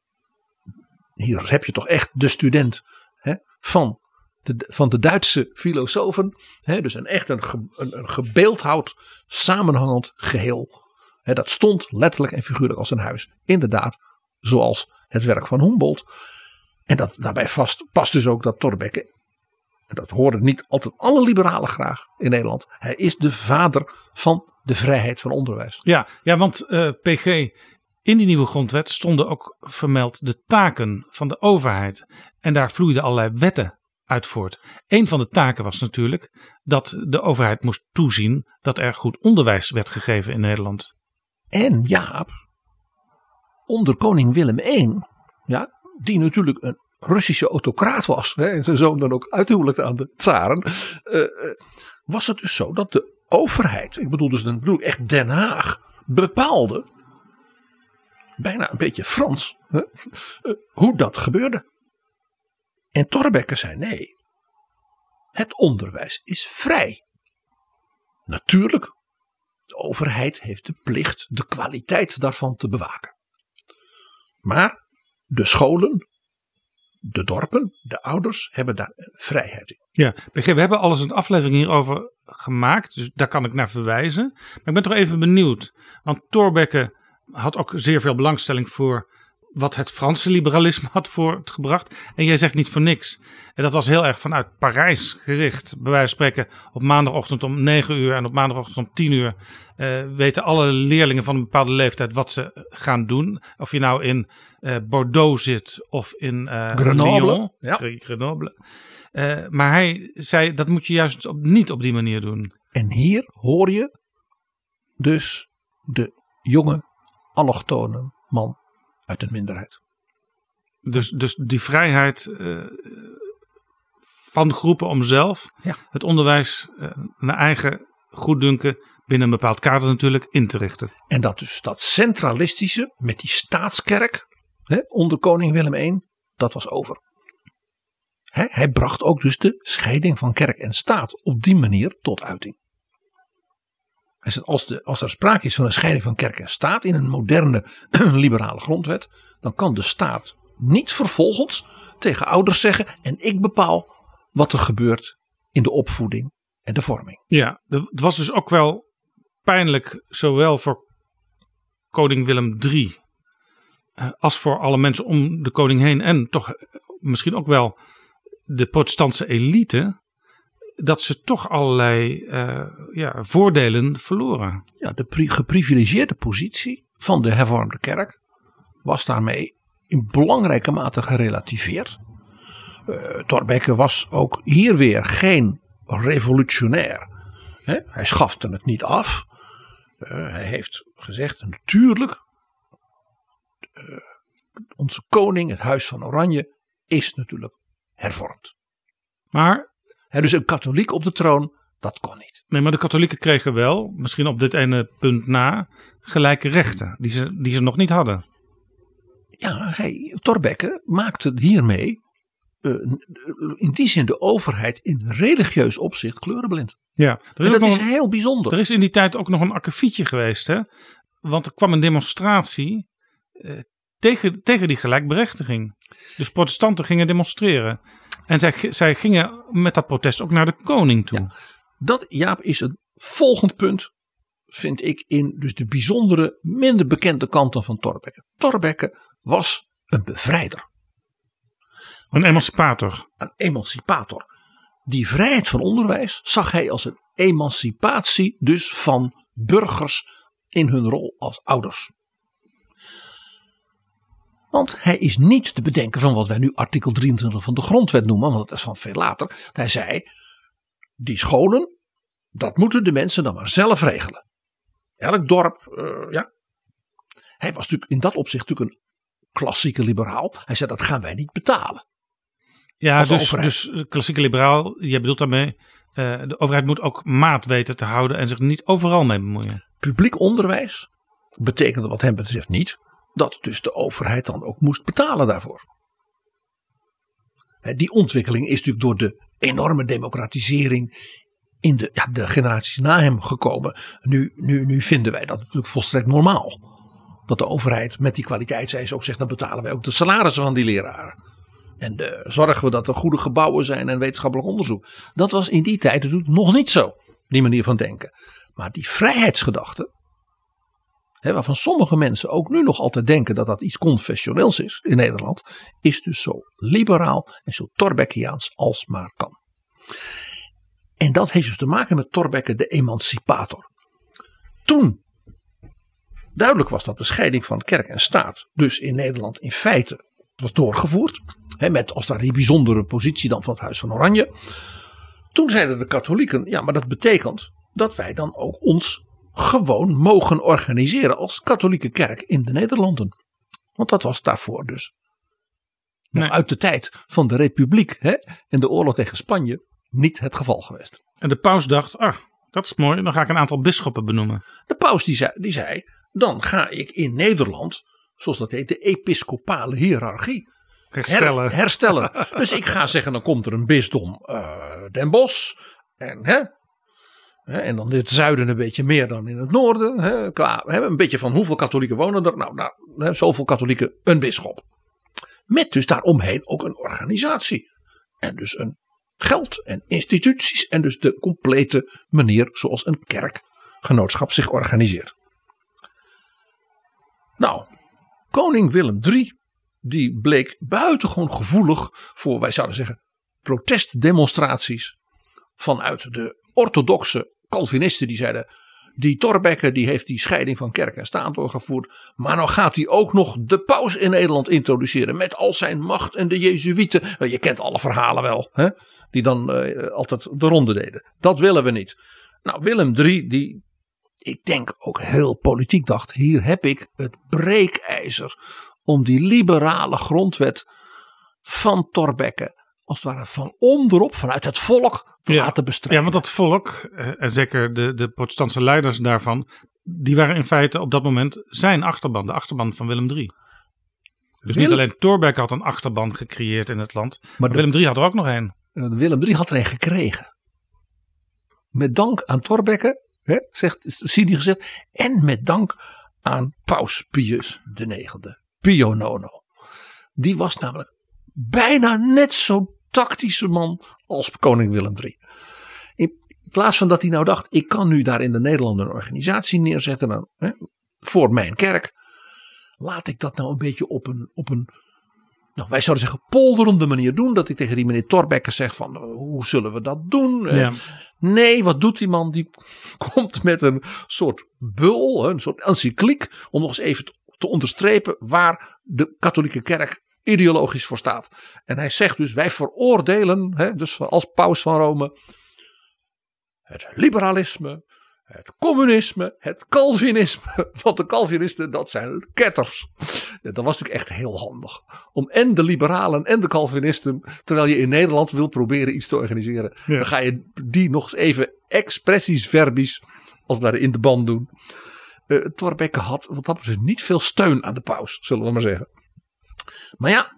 hier heb je toch echt de student, hè, van, de, van de Duitse filosofen. Hè, dus een echt een, een, een gebeeldhouwd samenhangend geheel. He, dat stond letterlijk en figuurlijk als een huis. Inderdaad, zoals het werk van Humboldt. En dat, daarbij vast, past dus ook dat Thorbecke, en dat horen niet altijd alle liberalen graag in Nederland. Hij is de vader van de vrijheid van onderwijs. Ja, ja want uh, P G, in die nieuwe grondwet stonden ook vermeld de taken van de overheid. En daar vloeiden allerlei wetten uit voort. Een van de taken was natuurlijk dat de overheid moest toezien dat er goed onderwijs werd gegeven in Nederland. En Jaap, onder koning Willem de Eerste, ja, die natuurlijk een Russische autocraat was, hè, en zijn zoon dan ook uithuwelijkte aan de tsaren, uh, uh, was het dus zo dat de overheid, ik bedoel dus dan bedoel ik echt Den Haag, bepaalde, bijna een beetje Frans, hè, uh, hoe dat gebeurde. En Thorbecke zei nee, het onderwijs is vrij. Natuurlijk, de overheid heeft de plicht de kwaliteit daarvan te bewaken. Maar de scholen, de dorpen, de ouders hebben daar vrijheid in. Ja, we hebben al eens een aflevering hierover gemaakt, dus daar kan ik naar verwijzen. Maar ik ben toch even benieuwd, want Thorbecke had ook zeer veel belangstelling voor wat het Franse liberalisme had voortgebracht. En jij zegt niet voor niks. En dat was heel erg vanuit Parijs gericht. Bij wijze van spreken op maandagochtend om negen uur en op maandagochtend om tien uur uh, weten alle leerlingen van een bepaalde leeftijd wat ze gaan doen. Of je nou in uh, Bordeaux zit of in uh, Grenoble. Lyon. Ja. Grenoble. Uh, maar hij zei dat moet je juist op, niet op die manier doen. En hier hoor je dus de jonge allochtone man uit een minderheid. Dus, dus die vrijheid uh, van groepen om zelf ja. het onderwijs uh, naar eigen goeddunken binnen een bepaald kader natuurlijk in te richten. En dat dus dat centralistische met die staatskerk hè, onder koning Willem de Eerste, dat was over. Hè, hij bracht ook dus de scheiding van kerk en staat op die manier tot uiting. Hij zegt, als, de, als er sprake is van een scheiding van kerk en staat in een moderne liberale grondwet, dan kan de staat niet vervolgens tegen ouders zeggen en ik bepaal wat er gebeurt in de opvoeding en de vorming. Ja, het was dus ook wel pijnlijk zowel voor koning Willem de Eerste als voor alle mensen om de koning heen en toch misschien ook wel de protestantse elite, dat ze toch allerlei uh, ja, voordelen verloren. Ja, de pri- geprivilegeerde positie van de hervormde kerk was daarmee in belangrijke mate gerelativeerd. Uh, Thorbecke was ook hier weer geen revolutionair. Hè? Hij schafte het niet af. Uh, hij heeft gezegd, natuurlijk, uh, onze koning, het huis van Oranje, is natuurlijk hervormd. Maar He, dus een katholiek op de troon, dat kon niet. Nee, maar de katholieken kregen wel, misschien op dit ene punt na, gelijke rechten die ze, die ze nog niet hadden. Ja, hij, Thorbecke maakte hiermee uh, in die zin de overheid in religieus opzicht kleurenblind. Ja, er is en dat is een, heel bijzonder. Er is in die tijd ook nog een akkefietje geweest, hè? Want er kwam een demonstratie uh, tegen, tegen die gelijkberechtiging. Dus protestanten gingen demonstreren. En zij, zij gingen met dat protest ook naar de koning toe. Ja, dat, Jaap, is het volgende punt, vind ik, in dus de bijzondere, minder bekende kanten van Thorbecke. Thorbecke was een bevrijder. Een emancipator. Een emancipator. Die vrijheid van onderwijs zag hij als een emancipatie dus van burgers in hun rol als ouders. Want hij is niet te bedenken van wat wij nu artikel drieëntwintig van de grondwet noemen, want dat is van veel later. Hij zei, die scholen, dat moeten de mensen dan maar zelf regelen. Elk dorp, uh, ja. Hij was natuurlijk in dat opzicht natuurlijk een klassieke liberaal. Hij zei, dat gaan wij niet betalen. Ja, dus, dus klassieke liberaal, je bedoelt daarmee, uh, de overheid moet ook maat weten te houden en zich niet overal mee bemoeien. Publiek onderwijs betekende wat hem betreft niet dat dus de overheid dan ook moest betalen daarvoor. Die ontwikkeling is natuurlijk door de enorme democratisering in de, ja, de generaties na hem gekomen. Nu, nu, nu vinden wij dat natuurlijk volstrekt normaal. Dat de overheid met die kwaliteitseisen ook zegt, dan betalen wij ook de salarissen van die leraren. En de, zorgen we dat er goede gebouwen zijn en wetenschappelijk onderzoek. Dat was in die tijd natuurlijk nog niet zo, die manier van denken. Maar die vrijheidsgedachte, He, waarvan sommige mensen ook nu nog altijd denken dat dat iets confessioneels is in Nederland, is dus zo liberaal en zo Thorbeckiaans als maar kan. En dat heeft dus te maken met Thorbecke de emancipator. Toen duidelijk was dat de scheiding van kerk en staat dus in Nederland in feite was doorgevoerd. Hè, met als daar die bijzondere positie dan van het Huis van Oranje. Toen zeiden de katholieken, ja, maar dat betekent dat wij dan ook ons gewoon mogen organiseren als katholieke kerk in de Nederlanden. Want dat was daarvoor dus nog Nee. uit de tijd van de Republiek, hè, en de oorlog tegen Spanje niet het geval geweest. En de paus dacht, ah, dat is mooi, dan ga ik een aantal bisschoppen benoemen. De paus die zei, die zei, dan ga ik in Nederland, zoals dat heet, de episcopale hiërarchie Herstellen. her- herstellen. Dus ik ga zeggen, dan komt er een bisdom uh, Den Bosch. En, hè, hè, en dan in het zuiden een beetje meer dan in het noorden. Hè, qua, hè, een beetje van hoeveel katholieken wonen er? Nou, nou hè, zoveel katholieken, een bisschop. Met dus daaromheen ook een organisatie. En dus een geld en instituties. En dus de complete manier zoals een kerkgenootschap zich organiseert. Nou, koning Willem de Derde, die bleek buitengewoon gevoelig voor, wij zouden zeggen, protestdemonstraties vanuit de orthodoxe Calvinisten. Die zeiden, die Thorbecke die heeft die scheiding van kerk en staat doorgevoerd. Maar nou gaat hij ook nog de paus in Nederland introduceren met al zijn macht en de Jezuïeten. Je kent alle verhalen wel, hè? Die dan uh, altijd de ronde deden. Dat willen we niet. Nou, Willem de Derde, die ik denk ook heel politiek dacht, hier heb ik het breekijzer om die liberale grondwet van Thorbecke als het ware van onderop, vanuit het volk te Ja. laten bestrijden. Ja, want dat volk, eh, en zeker de, de protestantse leiders daarvan, die waren in feite op dat moment zijn achterban, de achterban van Willem de Derde. Dus niet Willem- alleen Thorbecke had een achterban gecreëerd in het land, maar, de- Willem de Derde had er ook nog een. Willem de Derde had er een gekregen. Met dank aan Thorbecke, hè, zegt Sidi gezegd, en met dank aan Paus Pius de negende, Pio Nono. Die was namelijk bijna net zo'n tactische man als koning Willem de Derde. In plaats van dat hij nou dacht, ik kan nu daar in de Nederlanden een organisatie neerzetten dan, hè, voor mijn kerk. Laat ik dat nou een beetje op een, op een nou, wij zouden zeggen polderende manier doen. Dat ik tegen die meneer Thorbecke zeg van, uh, hoe zullen we dat doen? Ja. Uh, nee, wat doet die man? Die komt met een soort bul, een soort encycliek, om nog eens even te, te onderstrepen waar de katholieke kerk ideologisch voor staat. En hij zegt dus, wij veroordelen, hè, dus als paus van Rome, het liberalisme, het communisme, het Calvinisme. Want de Calvinisten, dat zijn ketters. Ja, dat was natuurlijk echt heel handig. Om en de liberalen en de Calvinisten, terwijl je in Nederland wil proberen iets te organiseren. Ja. Dan ga je die nog eens even expressies verbis, als het ware in de band doen. Uh, Thorbecke had wat dat betreft niet veel steun aan de paus, zullen we maar zeggen. Maar ja,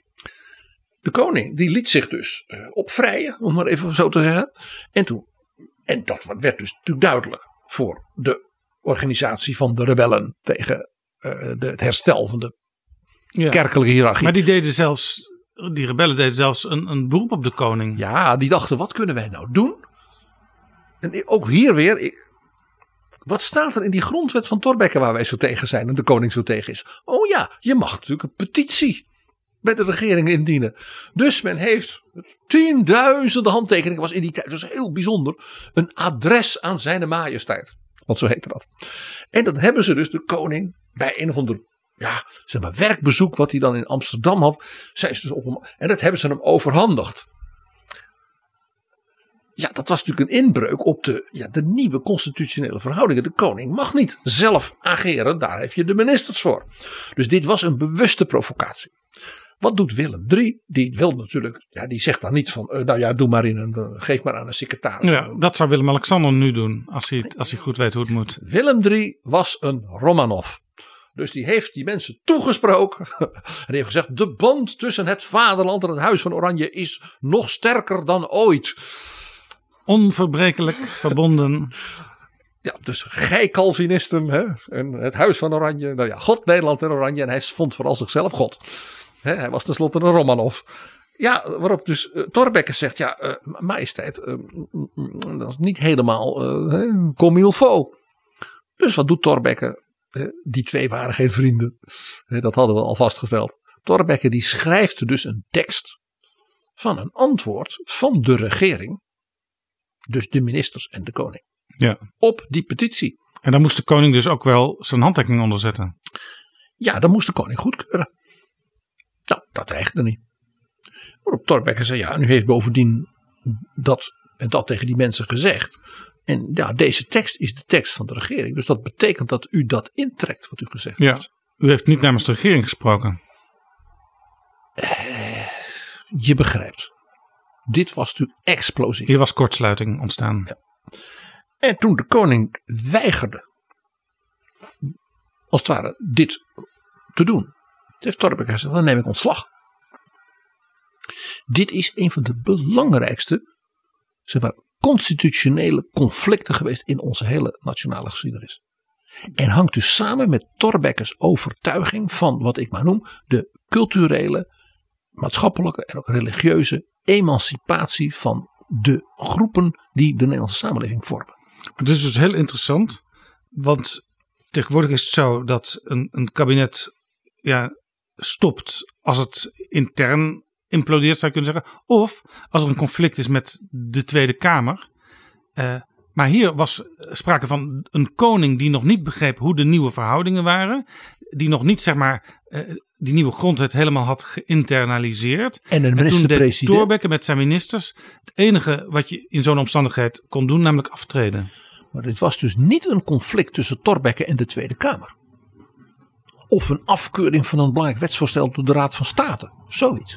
de koning die liet zich dus uh, opvrijen, om maar even zo te zeggen. En toen, en dat werd dus natuurlijk duidelijk voor de organisatie van de rebellen tegen uh, de, het herstel van de Ja. kerkelijke hiërarchie. Maar die deden zelfs, die rebellen deden zelfs een, een beroep op de koning. Ja, die dachten, wat kunnen wij nou doen? En ook hier weer, ik, wat staat er in die grondwet van Thorbecke waar wij zo tegen zijn en de koning zo tegen is? Oh ja, je mag natuurlijk een petitie bij de regering indienen. Dus men heeft tienduizenden handtekeningen, was in die tijd dus heel bijzonder, een adres aan zijn majesteit. Want zo heette dat. En dan hebben ze dus de koning bij een of ander, ja, zeg maar werkbezoek wat hij dan in Amsterdam had, zijn ze dus op hem, en dat hebben ze hem overhandigd. Ja, dat was natuurlijk een inbreuk op de, ja, de nieuwe constitutionele verhoudingen. De koning mag niet zelf ageren, daar heb je de ministers voor. Dus dit was een bewuste provocatie. Wat doet Willem de Derde? Die wil natuurlijk, ja, die zegt dan niet van, uh, nou ja, doe maar in een, uh, geef maar aan een secretaris. Ja, dat zou Willem-Alexander nu doen, als hij, het- als hij goed weet hoe het moet. Willem de Derde was een Romanov. Dus die heeft die mensen toegesproken. En die heeft gezegd, de band tussen het vaderland en het Huis van Oranje is nog sterker dan ooit. Onverbrekelijk verbonden. Ja, dus gij Calvinisten, hè, en het Huis van Oranje. Nou ja, God, Nederland en Oranje. En hij vond vooral zichzelf God. Hè, hij was tenslotte een Romanov. Ja, waarop dus uh, Thorbecke zegt, ja, uh, majesteit, uh, mm, mm, dat is niet helemaal uh, comme il faut. Dus wat doet Thorbecke? Uh, die twee waren geen vrienden. Uh, dat hadden we al vastgesteld. Thorbecke die schrijft dus een tekst van een antwoord van de regering. Dus de ministers en de koning. Ja. Op die petitie. En daar moest de koning dus ook wel zijn handtekening onder zetten. Ja, dat moest de koning goedkeuren. Nou, dat weigerde niet. Waarop Thorbecke zei, ja, en u heeft bovendien dat en dat tegen die mensen gezegd. En ja, deze tekst is de tekst van de regering. Dus dat betekent dat u dat intrekt wat u gezegd ja, heeft. U heeft niet namens de regering gesproken. Uh, je begrijpt. Dit was natuurlijk explosief. Hier was kortsluiting ontstaan. Ja. En toen de koning weigerde, als het ware, dit te doen, heeft Thorbecke gezegd, dan neem ik ontslag. Dit is een van de belangrijkste, zeg maar, constitutionele conflicten geweest in onze hele nationale geschiedenis. En hangt dus samen met Thorbecke's overtuiging van wat ik maar noem de culturele, maatschappelijke en ook religieuze emancipatie van de groepen die de Nederlandse samenleving vormen. Het is dus heel interessant, want tegenwoordig is het zo dat een, een kabinet ja, stopt als het intern implodeert, zou je kunnen zeggen. Of als er een conflict is met de Tweede Kamer. Uh, maar hier was sprake van een koning die nog niet begreep hoe de nieuwe verhoudingen waren. Die nog niet, zeg maar, uh, die nieuwe grondwet helemaal had geïnternaliseerd. En een en toen deed Thorbecke met zijn ministers het enige wat je in zo'n omstandigheid kon doen, namelijk aftreden. Maar dit was dus niet een conflict tussen Thorbecke en de Tweede Kamer. Of een afkeuring van een belangrijk wetsvoorstel door de Raad van State. Zoiets.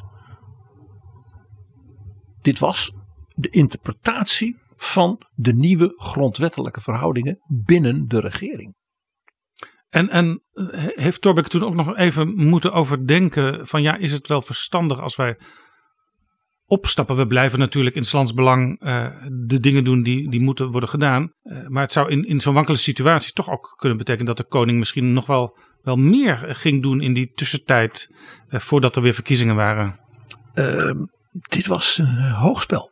Dit was de interpretatie van de nieuwe grondwettelijke verhoudingen binnen de regering. En, en heeft Thorbecke toen ook nog even moeten overdenken van ja, is het wel verstandig als wij opstappen? We blijven natuurlijk in 's lands belang uh, de dingen doen die, die moeten worden gedaan. Uh, maar het zou in, in zo'n wankele situatie toch ook kunnen betekenen dat de koning misschien nog wel, wel meer ging doen in die tussentijd uh, voordat er weer verkiezingen waren. Uh, dit was een uh, hoogspel.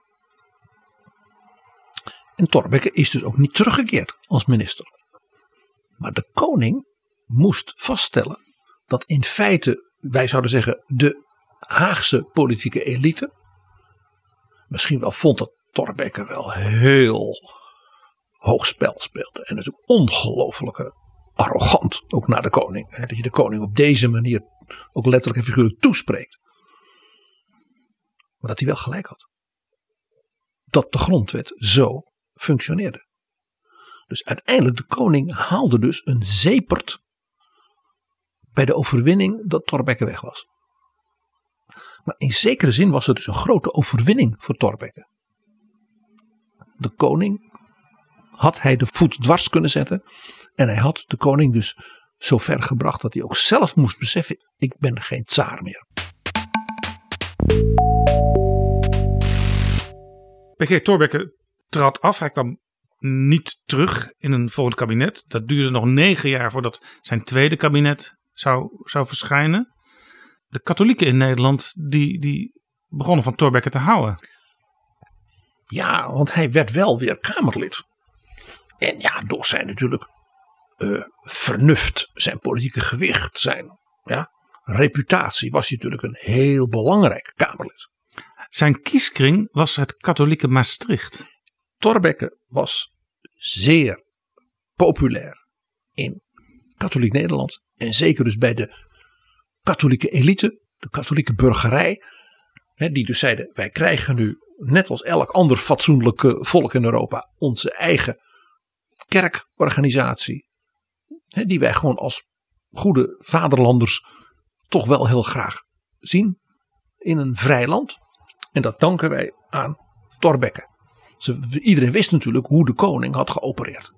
En Thorbecke is dus ook niet teruggekeerd als minister. Maar de koning moest vaststellen dat in feite, wij zouden zeggen, de Haagse politieke elite misschien wel vond dat Thorbecke wel heel hoog spel speelde. En natuurlijk ongelooflijk arrogant, ook naar de koning. Hè, dat je de koning op deze manier ook letterlijk en figuurlijk toespreekt. Maar dat hij wel gelijk had. Dat de grondwet zo functioneerde. Dus uiteindelijk de koning haalde dus een zepert bij de overwinning dat Thorbecke weg was. Maar in zekere zin was het dus een grote overwinning voor Thorbecke. De koning had hij de voet dwars kunnen zetten. En hij had de koning dus zo ver gebracht dat hij ook zelf moest beseffen: ik ben geen tsaar meer. P G Thorbecke trad af. Hij kwam niet terug in een volgend kabinet. Dat duurde nog negen jaar voordat zijn tweede kabinet zou, zou verschijnen. De katholieken in Nederland die, die begonnen van Thorbecke te houden. Ja, want hij werd wel weer Kamerlid. En ja, door zijn natuurlijk uh, vernuft, zijn politieke gewicht, zijn ja, reputatie was hij natuurlijk een heel belangrijk Kamerlid. Zijn kieskring was het katholieke Maastricht. Thorbecke was zeer populair in katholiek Nederland. En zeker dus bij de katholieke elite, de katholieke burgerij. Hè, die dus zeiden, wij krijgen nu net als elk ander fatsoenlijk volk in Europa onze eigen kerkorganisatie. Hè, die wij gewoon als goede vaderlanders toch wel heel graag zien in een vrij land. En dat danken wij aan Thorbecke. Ze, iedereen wist natuurlijk hoe de koning had geopereerd.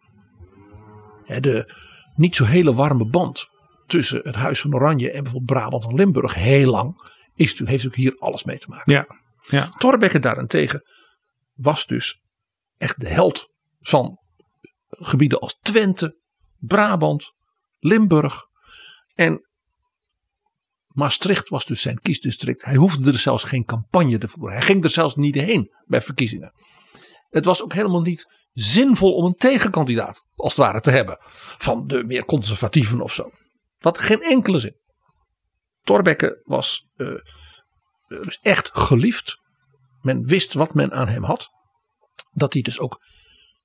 De niet zo hele warme band tussen het Huis van Oranje en bijvoorbeeld Brabant en Limburg heel lang is, heeft natuurlijk hier alles mee te maken. Ja, ja. Thorbecke daarentegen was dus echt de held van gebieden als Twente, Brabant, Limburg en Maastricht was dus zijn kiesdistrict. Hij hoefde er zelfs geen campagne te voeren. Hij ging er zelfs niet heen bij verkiezingen. Het was ook helemaal niet zinvol om een tegenkandidaat als het ware te hebben. Van de meer conservatieven of zo. Dat had geen enkele zin. Thorbecke was uh, dus echt geliefd. Men wist wat men aan hem had. Dat hij dus ook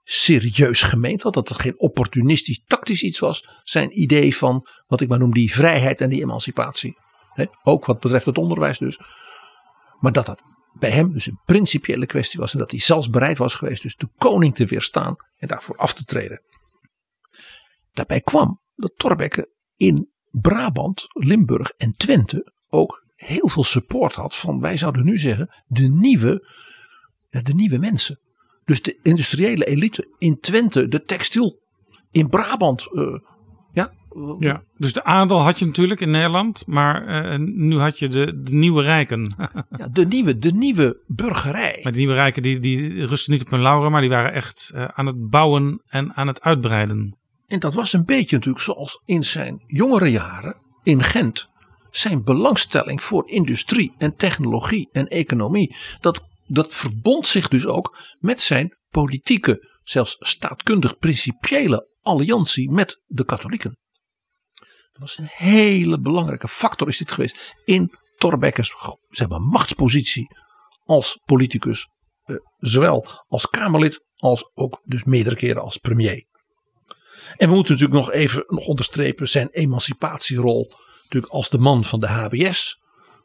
serieus gemeend had. Dat het geen opportunistisch tactisch iets was. Zijn idee van wat ik maar noem die vrijheid en die emancipatie. He, ook wat betreft het onderwijs dus. Maar dat dat bij hem dus een principiële kwestie was. En dat hij zelfs bereid was geweest dus de koning te weerstaan. En daarvoor af te treden. Daarbij kwam dat Thorbecke in Brabant, Limburg en Twente ook heel veel support had van, wij zouden nu zeggen, de nieuwe, de nieuwe mensen. Dus de industriële elite in Twente, de textiel, in Brabant. Uh, ja. ja, dus de adel had je natuurlijk in Nederland, maar uh, nu had je de, de nieuwe rijken. ja, de, nieuwe, de nieuwe burgerij. Maar de nieuwe rijken die, die rusten niet op hun lauren, maar die waren echt uh, aan het bouwen en aan het uitbreiden. En dat was een beetje natuurlijk zoals in zijn jongere jaren in Gent. Zijn belangstelling voor industrie en technologie en economie. Dat, dat verbond zich dus ook met zijn politieke, zelfs staatkundig principiële alliantie met de katholieken. Dat was een hele belangrijke factor is dit geweest. In Thorbecke's zeg maar, machtspositie als politicus. Eh, zowel als Kamerlid als ook dus meerdere keren als premier. En we moeten natuurlijk nog even nog onderstrepen zijn emancipatierol. Natuurlijk als de man van de H B S.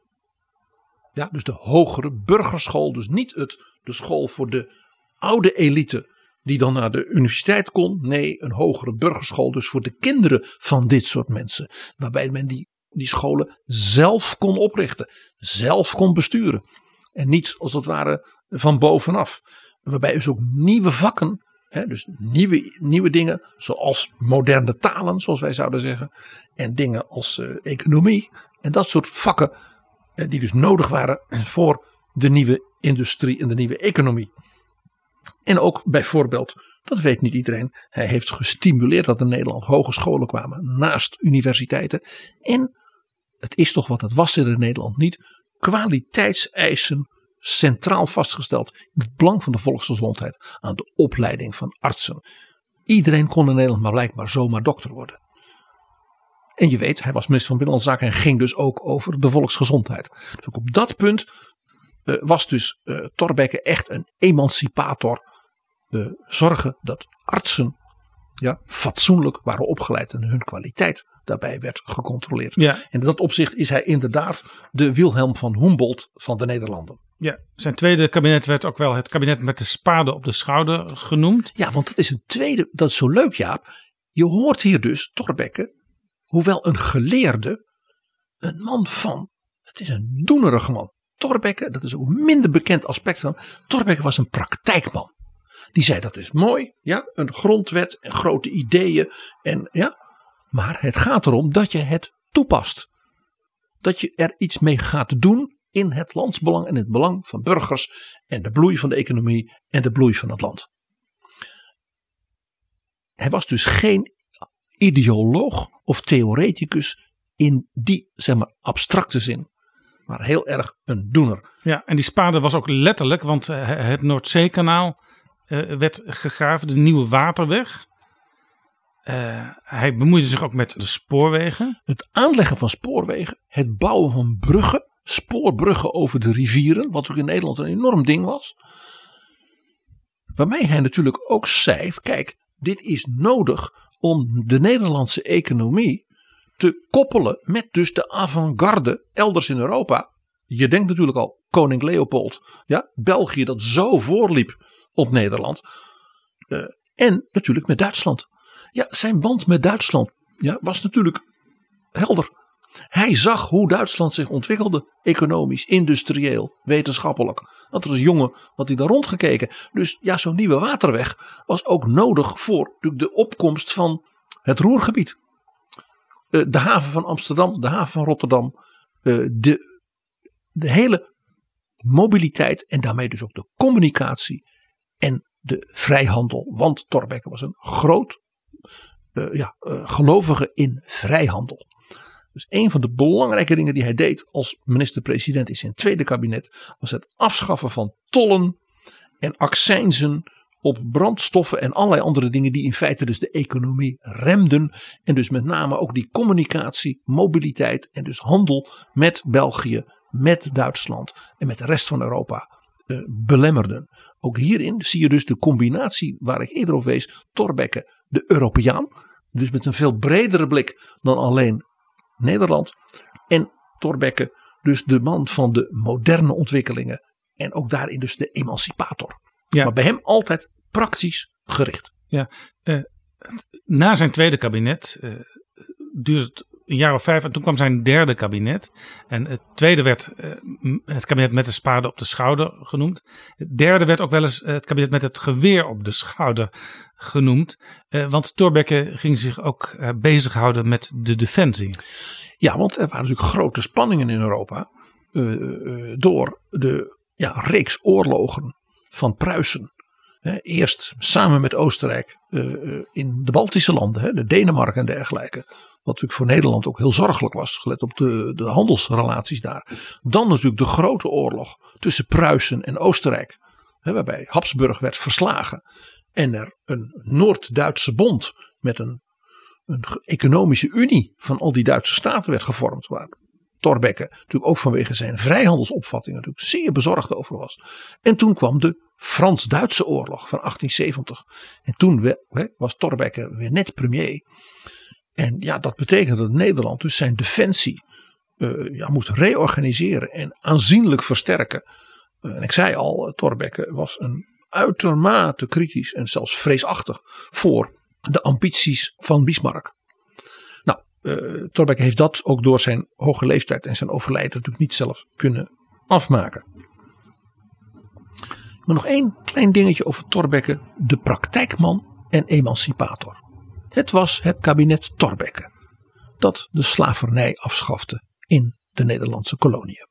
Ja, dus de hogere burgerschool. Dus niet het, de school voor de oude elite die dan naar de universiteit kon. Nee, een hogere burgerschool dus voor de kinderen van dit soort mensen. Waarbij men die, die scholen zelf kon oprichten. Zelf kon besturen. En niet als het ware van bovenaf. Waarbij dus ook nieuwe vakken. He, dus nieuwe, nieuwe dingen zoals moderne talen zoals wij zouden zeggen. En dingen als uh, economie. En dat soort vakken eh, die dus nodig waren voor de nieuwe industrie en de nieuwe economie. En ook bijvoorbeeld, dat weet niet iedereen. Hij heeft gestimuleerd dat in Nederland hogescholen kwamen naast universiteiten. En het is toch wat het was in Nederland niet. Kwaliteitseisen centraal vastgesteld in het belang van de volksgezondheid aan de opleiding van artsen. Iedereen kon in Nederland maar blijkbaar zomaar dokter worden. En je weet, hij was minister van Binnenlandse Zaken en ging dus ook over de volksgezondheid. Dus ook op dat punt uh, was dus uh, Thorbecke echt een emancipator. Uh, zorgen dat artsen ja, fatsoenlijk waren opgeleid en hun kwaliteit daarbij werd gecontroleerd. Ja. En in dat opzicht is hij inderdaad de Wilhelm van Humboldt van de Nederlanden. Ja, zijn tweede kabinet werd ook wel het kabinet met de spade op de schouder genoemd. Ja, want dat is een tweede, dat is zo leuk Jaap. Je hoort hier dus Thorbecke, hoewel een geleerde, een man van, het is een doenerige man. Thorbecke, dat is ook een minder bekend aspect van, Thorbecke was een praktijkman. Die zei dat is mooi, ja, een grondwet en grote ideeën en ja, maar het gaat erom dat je het toepast. Dat je er iets mee gaat doen in het landsbelang en het belang van burgers en de bloei van de economie en de bloei van het land. Hij was dus geen ideoloog of theoreticus in die zeg maar abstracte zin, maar heel erg een doener. Ja, en die spade was ook letterlijk, want het Noordzeekanaal uh, werd gegraven, de nieuwe waterweg. Uh, hij bemoeide zich ook met de spoorwegen. Het aanleggen van spoorwegen, het bouwen van bruggen, spoorbruggen over de rivieren, wat ook in Nederland een enorm ding was. Waarmee hij natuurlijk ook zei, kijk, dit is nodig om de Nederlandse economie te koppelen met dus de avant-garde elders in Europa. Je denkt natuurlijk al koning Leopold, ja, België dat zo voorliep op Nederland. Uh, en natuurlijk met Duitsland. Ja, zijn band met Duitsland ja, was natuurlijk helder. Hij zag hoe Duitsland zich ontwikkelde. Economisch, industrieel, wetenschappelijk. Dat was jongen, had hij daar rondgekeken. Dus ja, zo'n nieuwe waterweg was ook nodig voor de opkomst van het Ruhrgebied. De haven van Amsterdam, de haven van Rotterdam. De, de hele mobiliteit en daarmee dus ook de communicatie en de vrijhandel. Want Thorbecke was een groot Uh, ja, uh, gelovige in vrijhandel. Dus een van de belangrijke dingen die hij deed als minister-president in zijn tweede kabinet was het afschaffen van tollen en accijnzen op brandstoffen en allerlei andere dingen die in feite dus de economie remden. En dus met name ook die communicatie, mobiliteit en dus handel met België, met Duitsland en met de rest van Europa uh, belemmerden. Ook hierin zie je dus de combinatie waar ik eerder op wees. Thorbecke, de Europeaan. Dus met een veel bredere blik dan alleen Nederland. En Thorbecke, dus de man van de moderne ontwikkelingen. En ook daarin dus de emancipator. Ja. Maar bij hem altijd praktisch gericht. Ja, uh, na zijn tweede kabinet uh, duurde het een jaar of vijf en toen kwam zijn derde kabinet. En het tweede werd uh, het kabinet met de spade op de schouder genoemd. Het derde werd ook wel eens uh, het kabinet met het geweer op de schouder genoemd. Uh, want Thorbecke ging zich ook uh, bezighouden met de defensie. Ja, want er waren natuurlijk grote spanningen in Europa. Uh, uh, door de ja, reeks oorlogen van Pruisen. He, eerst samen met Oostenrijk uh, in de Baltische landen, he, de Denemarken en dergelijke. Wat natuurlijk voor Nederland ook heel zorgelijk was, gelet op de, de handelsrelaties daar. Dan natuurlijk de grote oorlog tussen Pruisen en Oostenrijk. He, waarbij Habsburg werd verslagen. En er een Noord-Duitse bond met een, een economische unie van al die Duitse staten werd gevormd. Waar Thorbecke natuurlijk ook vanwege zijn vrijhandelsopvatting natuurlijk zeer bezorgd over was. En toen kwam de Frans-Duitse oorlog van achttien zeventig. En toen we, was Thorbecke weer net premier. En ja, dat betekende dat Nederland dus zijn defensie uh, ja, moest reorganiseren en aanzienlijk versterken. Uh, en ik zei al, Thorbecke was een uitermate kritisch en zelfs vreesachtig voor de ambities van Bismarck. Nou, uh, Thorbecke heeft dat ook door zijn hoge leeftijd en zijn overlijden natuurlijk niet zelf kunnen afmaken. Maar nog één klein dingetje over Thorbecke, de praktijkman en emancipator. Het was het kabinet Thorbecke dat de slavernij afschafte in de Nederlandse koloniën.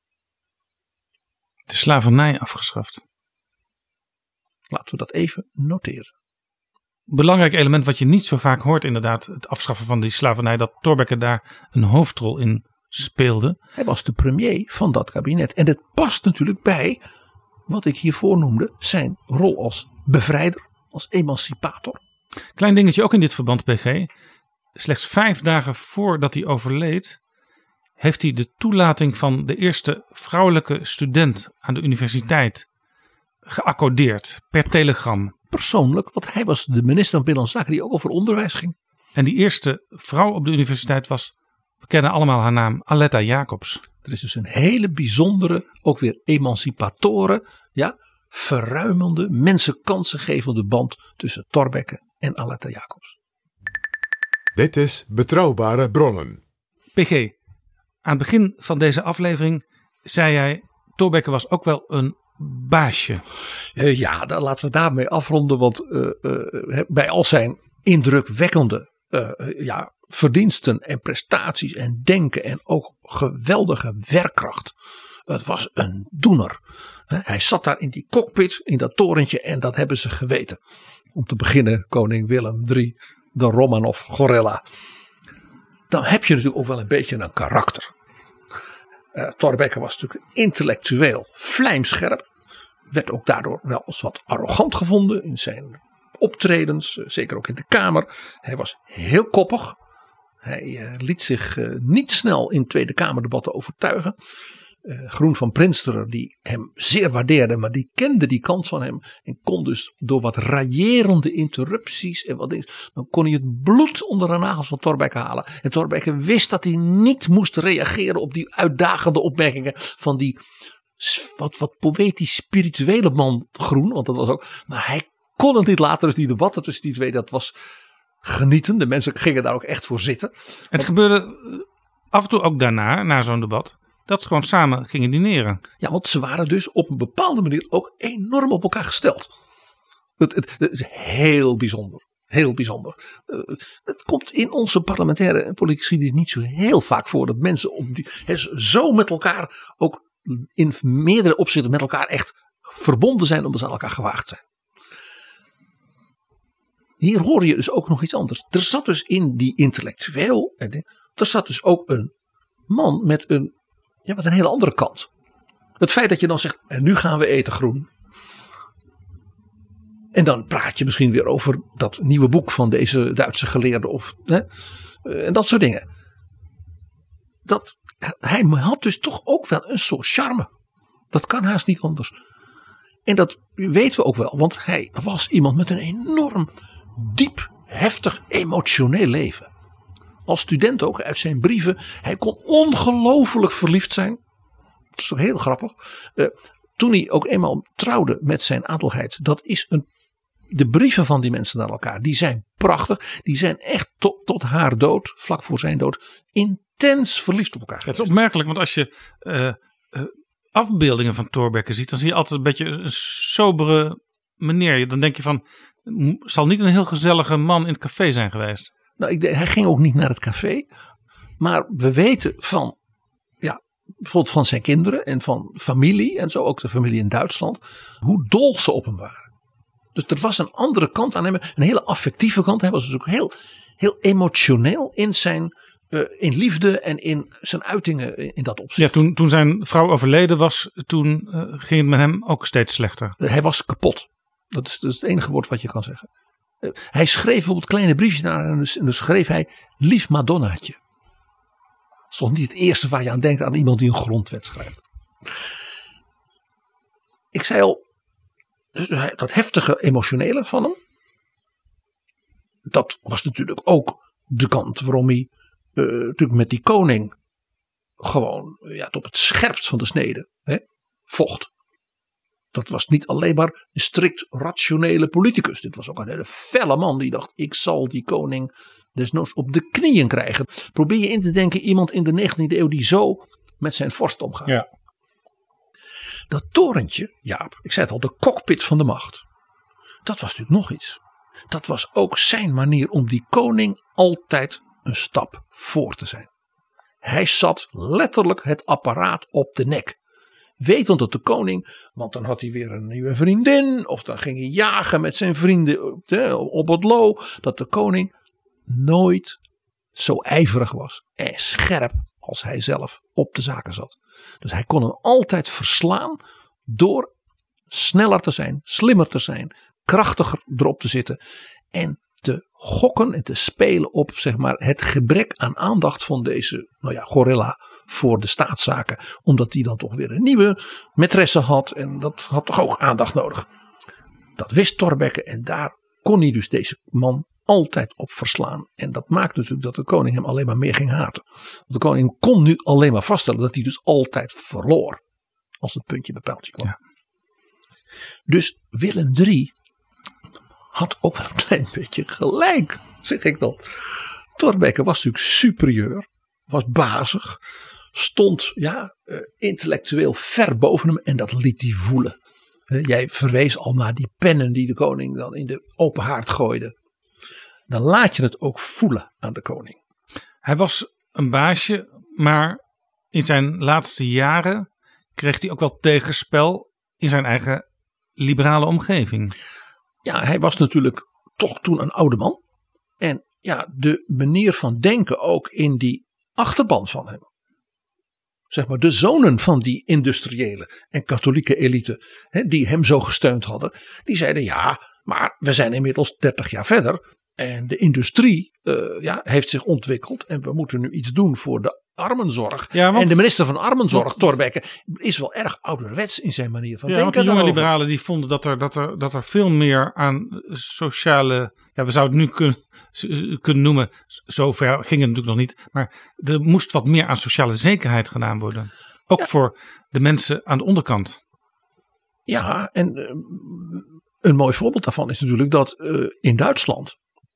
De slavernij afgeschaft. Laten we dat even noteren. Belangrijk element wat je niet zo vaak hoort, inderdaad, het afschaffen van die slavernij, dat Thorbecke daar een hoofdrol in speelde. Hij was de premier van dat kabinet. En het past natuurlijk bij wat ik hiervoor noemde, zijn rol als bevrijder, als emancipator. Klein dingetje ook in dit verband, P G. Slechts vijf dagen voordat hij overleed, heeft hij de toelating van de eerste vrouwelijke student aan de universiteit geaccordeerd per telegram. Persoonlijk, want hij was de minister van Binnenlandse Zaken die ook over onderwijs ging. En die eerste vrouw op de universiteit was, we kennen allemaal haar naam, Aletta Jacobs. Er is dus een hele bijzondere, ook weer emancipatoren, ja, verruimende, mensen kansengevende band tussen Thorbecke en Aletta Jacobs. Dit is Betrouwbare Bronnen. P G, aan het begin van deze aflevering zei jij, Thorbecke was ook wel een baasje. Uh, ja, dan laten we daarmee afronden, want uh, uh, bij al zijn indrukwekkende uh, ja, verdiensten en prestaties en denken en ook geweldige werkkracht. Het was een doener. Hij zat daar in die cockpit, in dat torentje en dat hebben ze geweten. Om te beginnen koning Willem de derde, de Romanov Gorilla. Dan heb je natuurlijk ook wel een beetje een karakter. Uh, Thorbecke was natuurlijk intellectueel vlijmscherp. Werd ook daardoor wel eens wat arrogant gevonden in zijn optredens. Uh, zeker ook in de Kamer. Hij was heel koppig. Hij uh, liet zich uh, niet snel in Tweede Kamerdebatten overtuigen. Uh, Groen van Prinsterer, die hem zeer waardeerde, maar die kende die kant van hem. En kon dus door wat raillerende interrupties en wat dingen, dan kon hij het bloed onder de nagels van Thorbecke halen. En Thorbecke wist dat hij niet moest reageren op die uitdagende opmerkingen van die wat, wat poëtisch spirituele man Groen. Want dat was ook, maar hij kon het niet laten. Dus die debatten tussen die twee, dat was genieten. De mensen gingen daar ook echt voor zitten. Het Want, gebeurde af en toe ook daarna, na zo'n debat, dat ze gewoon samen gingen dineren. Ja, want ze waren dus op een bepaalde manier ook enorm op elkaar gesteld. Het, het, het is heel bijzonder. Heel bijzonder. Uh, het komt in onze parlementaire en politieke geschiedenis niet zo heel vaak voor dat mensen op die, he, zo met elkaar ook in meerdere opzichten met elkaar echt verbonden zijn omdat ze aan elkaar gewaagd zijn. Hier hoor je dus ook nog iets anders. Er zat dus in die intellectueel, er zat dus ook een man met een, ja, met een hele andere kant. Het feit dat je dan zegt, en nu gaan we eten Groen. En dan praat je misschien weer over dat nieuwe boek van deze Duitse geleerde of hè, en dat soort dingen. Dat, hij had dus toch ook wel een soort charme. Dat kan haast niet anders. En dat weten we ook wel, want hij was iemand met een enorm diep, heftig, emotioneel leven. Als student ook, uit zijn brieven. Hij kon ongelooflijk verliefd zijn. Dat is toch heel grappig. Uh, toen hij ook eenmaal trouwde met zijn adelheid. Dat is een, de brieven van die mensen naar elkaar. Die zijn prachtig. Die zijn echt tot, tot haar dood, vlak voor zijn dood, intens verliefd op elkaar. Het is opmerkelijk, want als je uh, uh, afbeeldingen van Thorbecke ziet. Dan zie je altijd een beetje een sobere meneer. Dan denk je van, zal niet een heel gezellige man in het café zijn geweest. Nou, ik, hij ging ook niet naar het café. Maar we weten van, ja, bijvoorbeeld van zijn kinderen en van familie en zo, ook de familie in Duitsland, hoe dol ze op hem waren. Dus er was een andere kant aan hem, een hele affectieve kant. Hij was dus ook heel, heel emotioneel in zijn, uh, in liefde en in zijn uitingen in, in dat opzicht. Ja, toen, toen zijn vrouw overleden was, toen uh, ging het met hem ook steeds slechter. Hij was kapot. Dat is, dat is het enige woord wat je kan zeggen. Uh, hij schreef bijvoorbeeld kleine briefjes naar en dus, en dus schreef hij lief Madonnaatje. Dat is toch niet het eerste waar je aan denkt aan iemand die een grondwet schrijft. Ik zei al, dat heftige emotionele van hem. Dat was natuurlijk ook de kant waarom hij uh, natuurlijk met die koning gewoon ja, op het scherpst van de snede hè, vocht. Dat was niet alleen maar een strikt rationele politicus. Dit was ook een hele felle man die dacht, ik zal die koning desnoods op de knieën krijgen. Probeer je in te denken, iemand in de negentiende eeuw die zo met zijn vorst omgaat. Ja. Dat torentje, Jaap, ik zei het al, de cockpit van de macht. Dat was natuurlijk nog iets. Dat was ook zijn manier om die koning altijd een stap voor te zijn. Hij zat letterlijk het apparaat op de nek. Wetend dat de koning, want dan had hij weer een nieuwe vriendin. Of dan ging hij jagen met zijn vrienden op het Loo. Dat de koning nooit zo ijverig was en scherp als hij zelf op de zaken zat. Dus hij kon hem altijd verslaan door sneller te zijn, slimmer te zijn, krachtiger erop te zitten. En te gokken en te spelen op zeg maar, het gebrek aan aandacht van deze nou ja, gorilla voor de staatszaken. Omdat die dan toch weer een nieuwe maîtresse had en dat had toch ook aandacht nodig. Dat wist Thorbecke en daar kon hij dus deze man altijd op verslaan. En dat maakt natuurlijk dat de koning hem alleen maar meer ging haten. Want de koning kon nu alleen maar vaststellen dat hij dus altijd verloor. Als het puntje bij paaltje kwam. Ja. Dus Willem de Derde had ook wel een klein beetje gelijk, zeg ik dan. Thorbecke was natuurlijk superieur. Was bazig. Stond ja, uh, intellectueel ver boven hem. En dat liet hij voelen. Uh, jij verwees al naar die pennen die de koning dan in de open haard gooide. Dan laat je het ook voelen aan de koning. Hij was een baasje, maar in zijn laatste jaren kreeg hij ook wel tegenspel in zijn eigen liberale omgeving. Ja, hij was natuurlijk toch toen een oude man. En ja, de manier van denken ook in die achterban van hem. Zeg maar de zonen van die industriële en katholieke elite hè, die hem zo gesteund hadden. Die zeiden ja, maar we zijn inmiddels dertig jaar verder. En de industrie uh, ja, heeft zich ontwikkeld. En we moeten nu iets doen voor de armenzorg. Ja, want, en de minister van Armenzorg, Thorbecke, is wel erg ouderwets in zijn manier van ja, denken. Want die jonge daarover. liberalen die vonden dat er, dat, er, dat er veel meer aan sociale... Ja, we zouden het nu kunnen, kunnen noemen. Zover ging het natuurlijk nog niet. Maar er moest wat meer aan sociale zekerheid gedaan worden. Ook ja. voor de mensen aan de onderkant. Ja, en uh, een mooi voorbeeld daarvan is natuurlijk dat uh, in Duitsland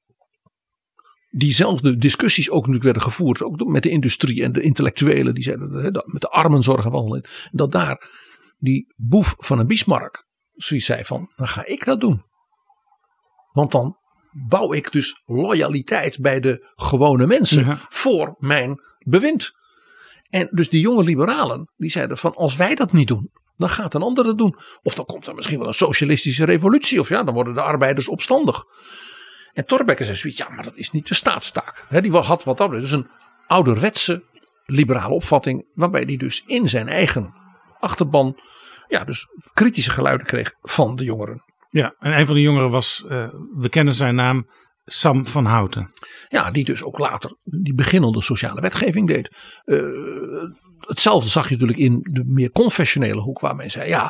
diezelfde discussies ook natuurlijk werden gevoerd. Ook met de industrie en de intellectuelen. Die zeiden met de armenzorg. Dat daar die boef van een Bismarck zoiets zei van. Dan ga ik dat doen. Want dan bouw ik dus loyaliteit bij de gewone mensen. Ja. Voor mijn bewind. En dus die jonge liberalen. Die zeiden van als wij dat niet doen. Dan gaat een ander het doen. Of dan komt er misschien wel een socialistische revolutie. Of ja dan worden de arbeiders opstandig. En Thorbecke zei zoiets, ja, maar dat is niet de staatstaak. He, die had wat dat dus een ouderwetse liberale opvatting, waarbij hij dus in zijn eigen achterban, ja, dus kritische geluiden kreeg van de jongeren. Ja, en een van de jongeren was, uh, we kennen zijn naam, Sam van Houten. Ja, die dus ook later die beginnende sociale wetgeving deed. Uh, hetzelfde zag je natuurlijk in de meer confessionele hoek, waar men zei, ja,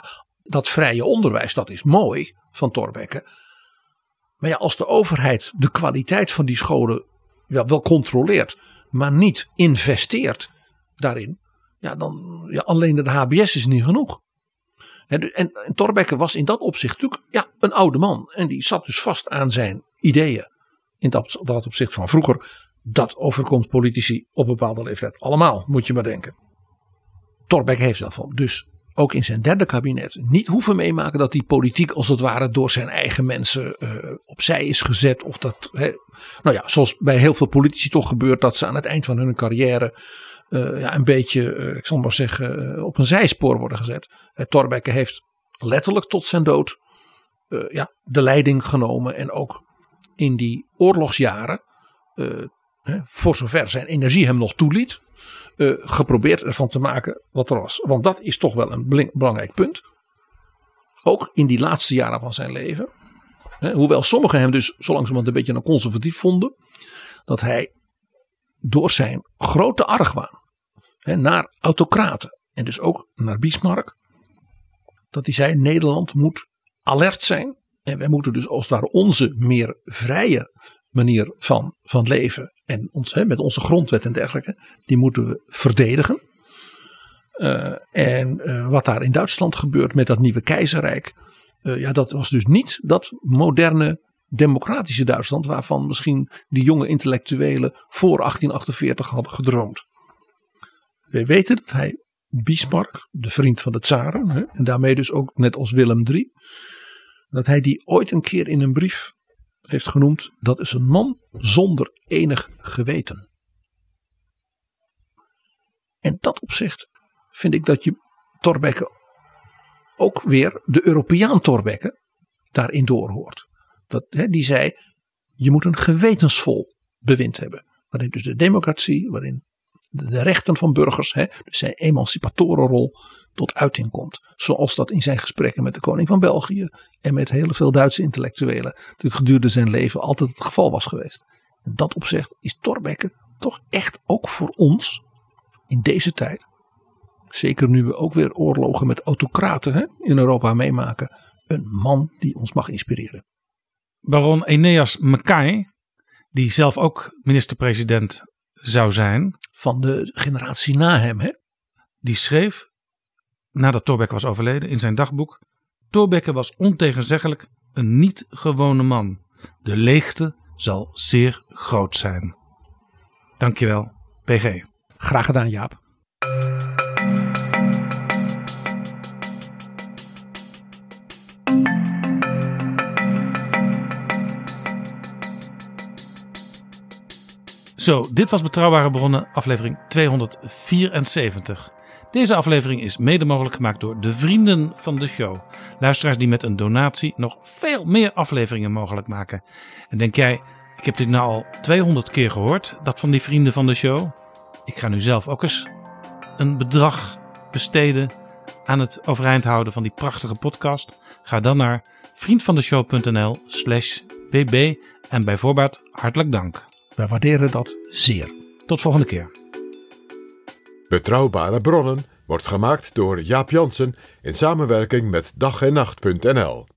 dat vrije onderwijs, dat is mooi van Thorbecke. Maar ja, als de overheid de kwaliteit van die scholen wel, wel controleert, maar niet investeert daarin, ja, dan ja, alleen de H B S is niet genoeg. En, en, en Thorbecke was in dat opzicht natuurlijk ja, een oude man. En die zat dus vast aan zijn ideeën. In dat, dat opzicht van vroeger. Dat overkomt politici op een bepaalde leeftijd. Allemaal, moet je maar denken. Thorbecke heeft daarvan dus ook in zijn derde kabinet niet hoeven meemaken dat die politiek als het ware door zijn eigen mensen uh, opzij is gezet. Of dat, he, nou ja, zoals bij heel veel politici toch gebeurt, dat ze aan het eind van hun carrière uh, ja, een beetje, uh, ik zal maar zeggen, uh, op een zijspoor worden gezet. Uh, Thorbecke heeft letterlijk tot zijn dood uh, ja, de leiding genomen en ook in die oorlogsjaren, uh, he, voor zover zijn energie hem nog toeliet, Uh, geprobeerd ervan te maken wat er was. Want dat is toch wel een belangrijk punt. Ook in die laatste jaren van zijn leven. Hè, hoewel sommigen hem dus zo langzamerhand een beetje een conservatief vonden. Dat hij door zijn grote argwaan hè, naar autocraten. En dus ook naar Bismarck. Dat hij zei Nederland moet alert zijn. En wij moeten dus als het ware onze meer vrije manier van, van leven. En ons, hè, met onze grondwet en dergelijke. Die moeten we verdedigen. Uh, en uh, wat daar in Duitsland gebeurt met dat nieuwe keizerrijk. Uh, ja, dat was dus niet dat moderne democratische Duitsland. Waarvan misschien die jonge intellectuelen voor achttien achtenveertig hadden gedroomd. We weten dat hij Bismarck, de vriend van de tsaren. Hè, en daarmee dus ook net als Willem de derde. Dat hij die ooit een keer in een brief heeft genoemd. Dat is een man zonder enig geweten. En dat opzicht vind ik dat je Thorbecke ook weer de Europeaan Thorbecke daarin doorhoort. Dat, hè, die zei je moet een gewetensvol bewind hebben. Waarin dus de democratie, waarin de rechten van burgers, hè, dus zijn emancipatorenrol tot uiting komt. Zoals dat in zijn gesprekken met de koning van België en met heel veel Duitse intellectuelen natuurlijk gedurende zijn leven altijd het geval was geweest. En dat opzicht is Thorbecke toch echt ook voor ons in deze tijd, zeker nu we ook weer oorlogen met autocraten hè, in Europa meemaken, een man die ons mag inspireren. Baron Eneas Mackay, die zelf ook minister-president zou zijn. Van de generatie na hem, hè? Die schreef, nadat Thorbecke was overleden, in zijn dagboek: Thorbecke was ontegenzeggelijk een niet gewone man. De leegte zal zeer groot zijn. Dankjewel, P G. Graag gedaan, Jaap. Zo, dit was Betrouwbare Bronnen, aflevering tweehonderdvierenzeventig. Deze aflevering is mede mogelijk gemaakt door de vrienden van de show. Luisteraars die met een donatie nog veel meer afleveringen mogelijk maken. En denk jij, ik heb dit nou al tweehonderd keer gehoord, dat van die vrienden van de show. Ik ga nu zelf ook eens een bedrag besteden aan het overeind houden van die prachtige podcast. Ga dan naar vriendvandeshow.nl slash bb en bij voorbaat hartelijk dank. Wij waarderen dat zeer. Tot volgende keer. Betrouwbare Bronnen wordt gemaakt door Jaap Jansen in samenwerking met dag en nacht punt n l.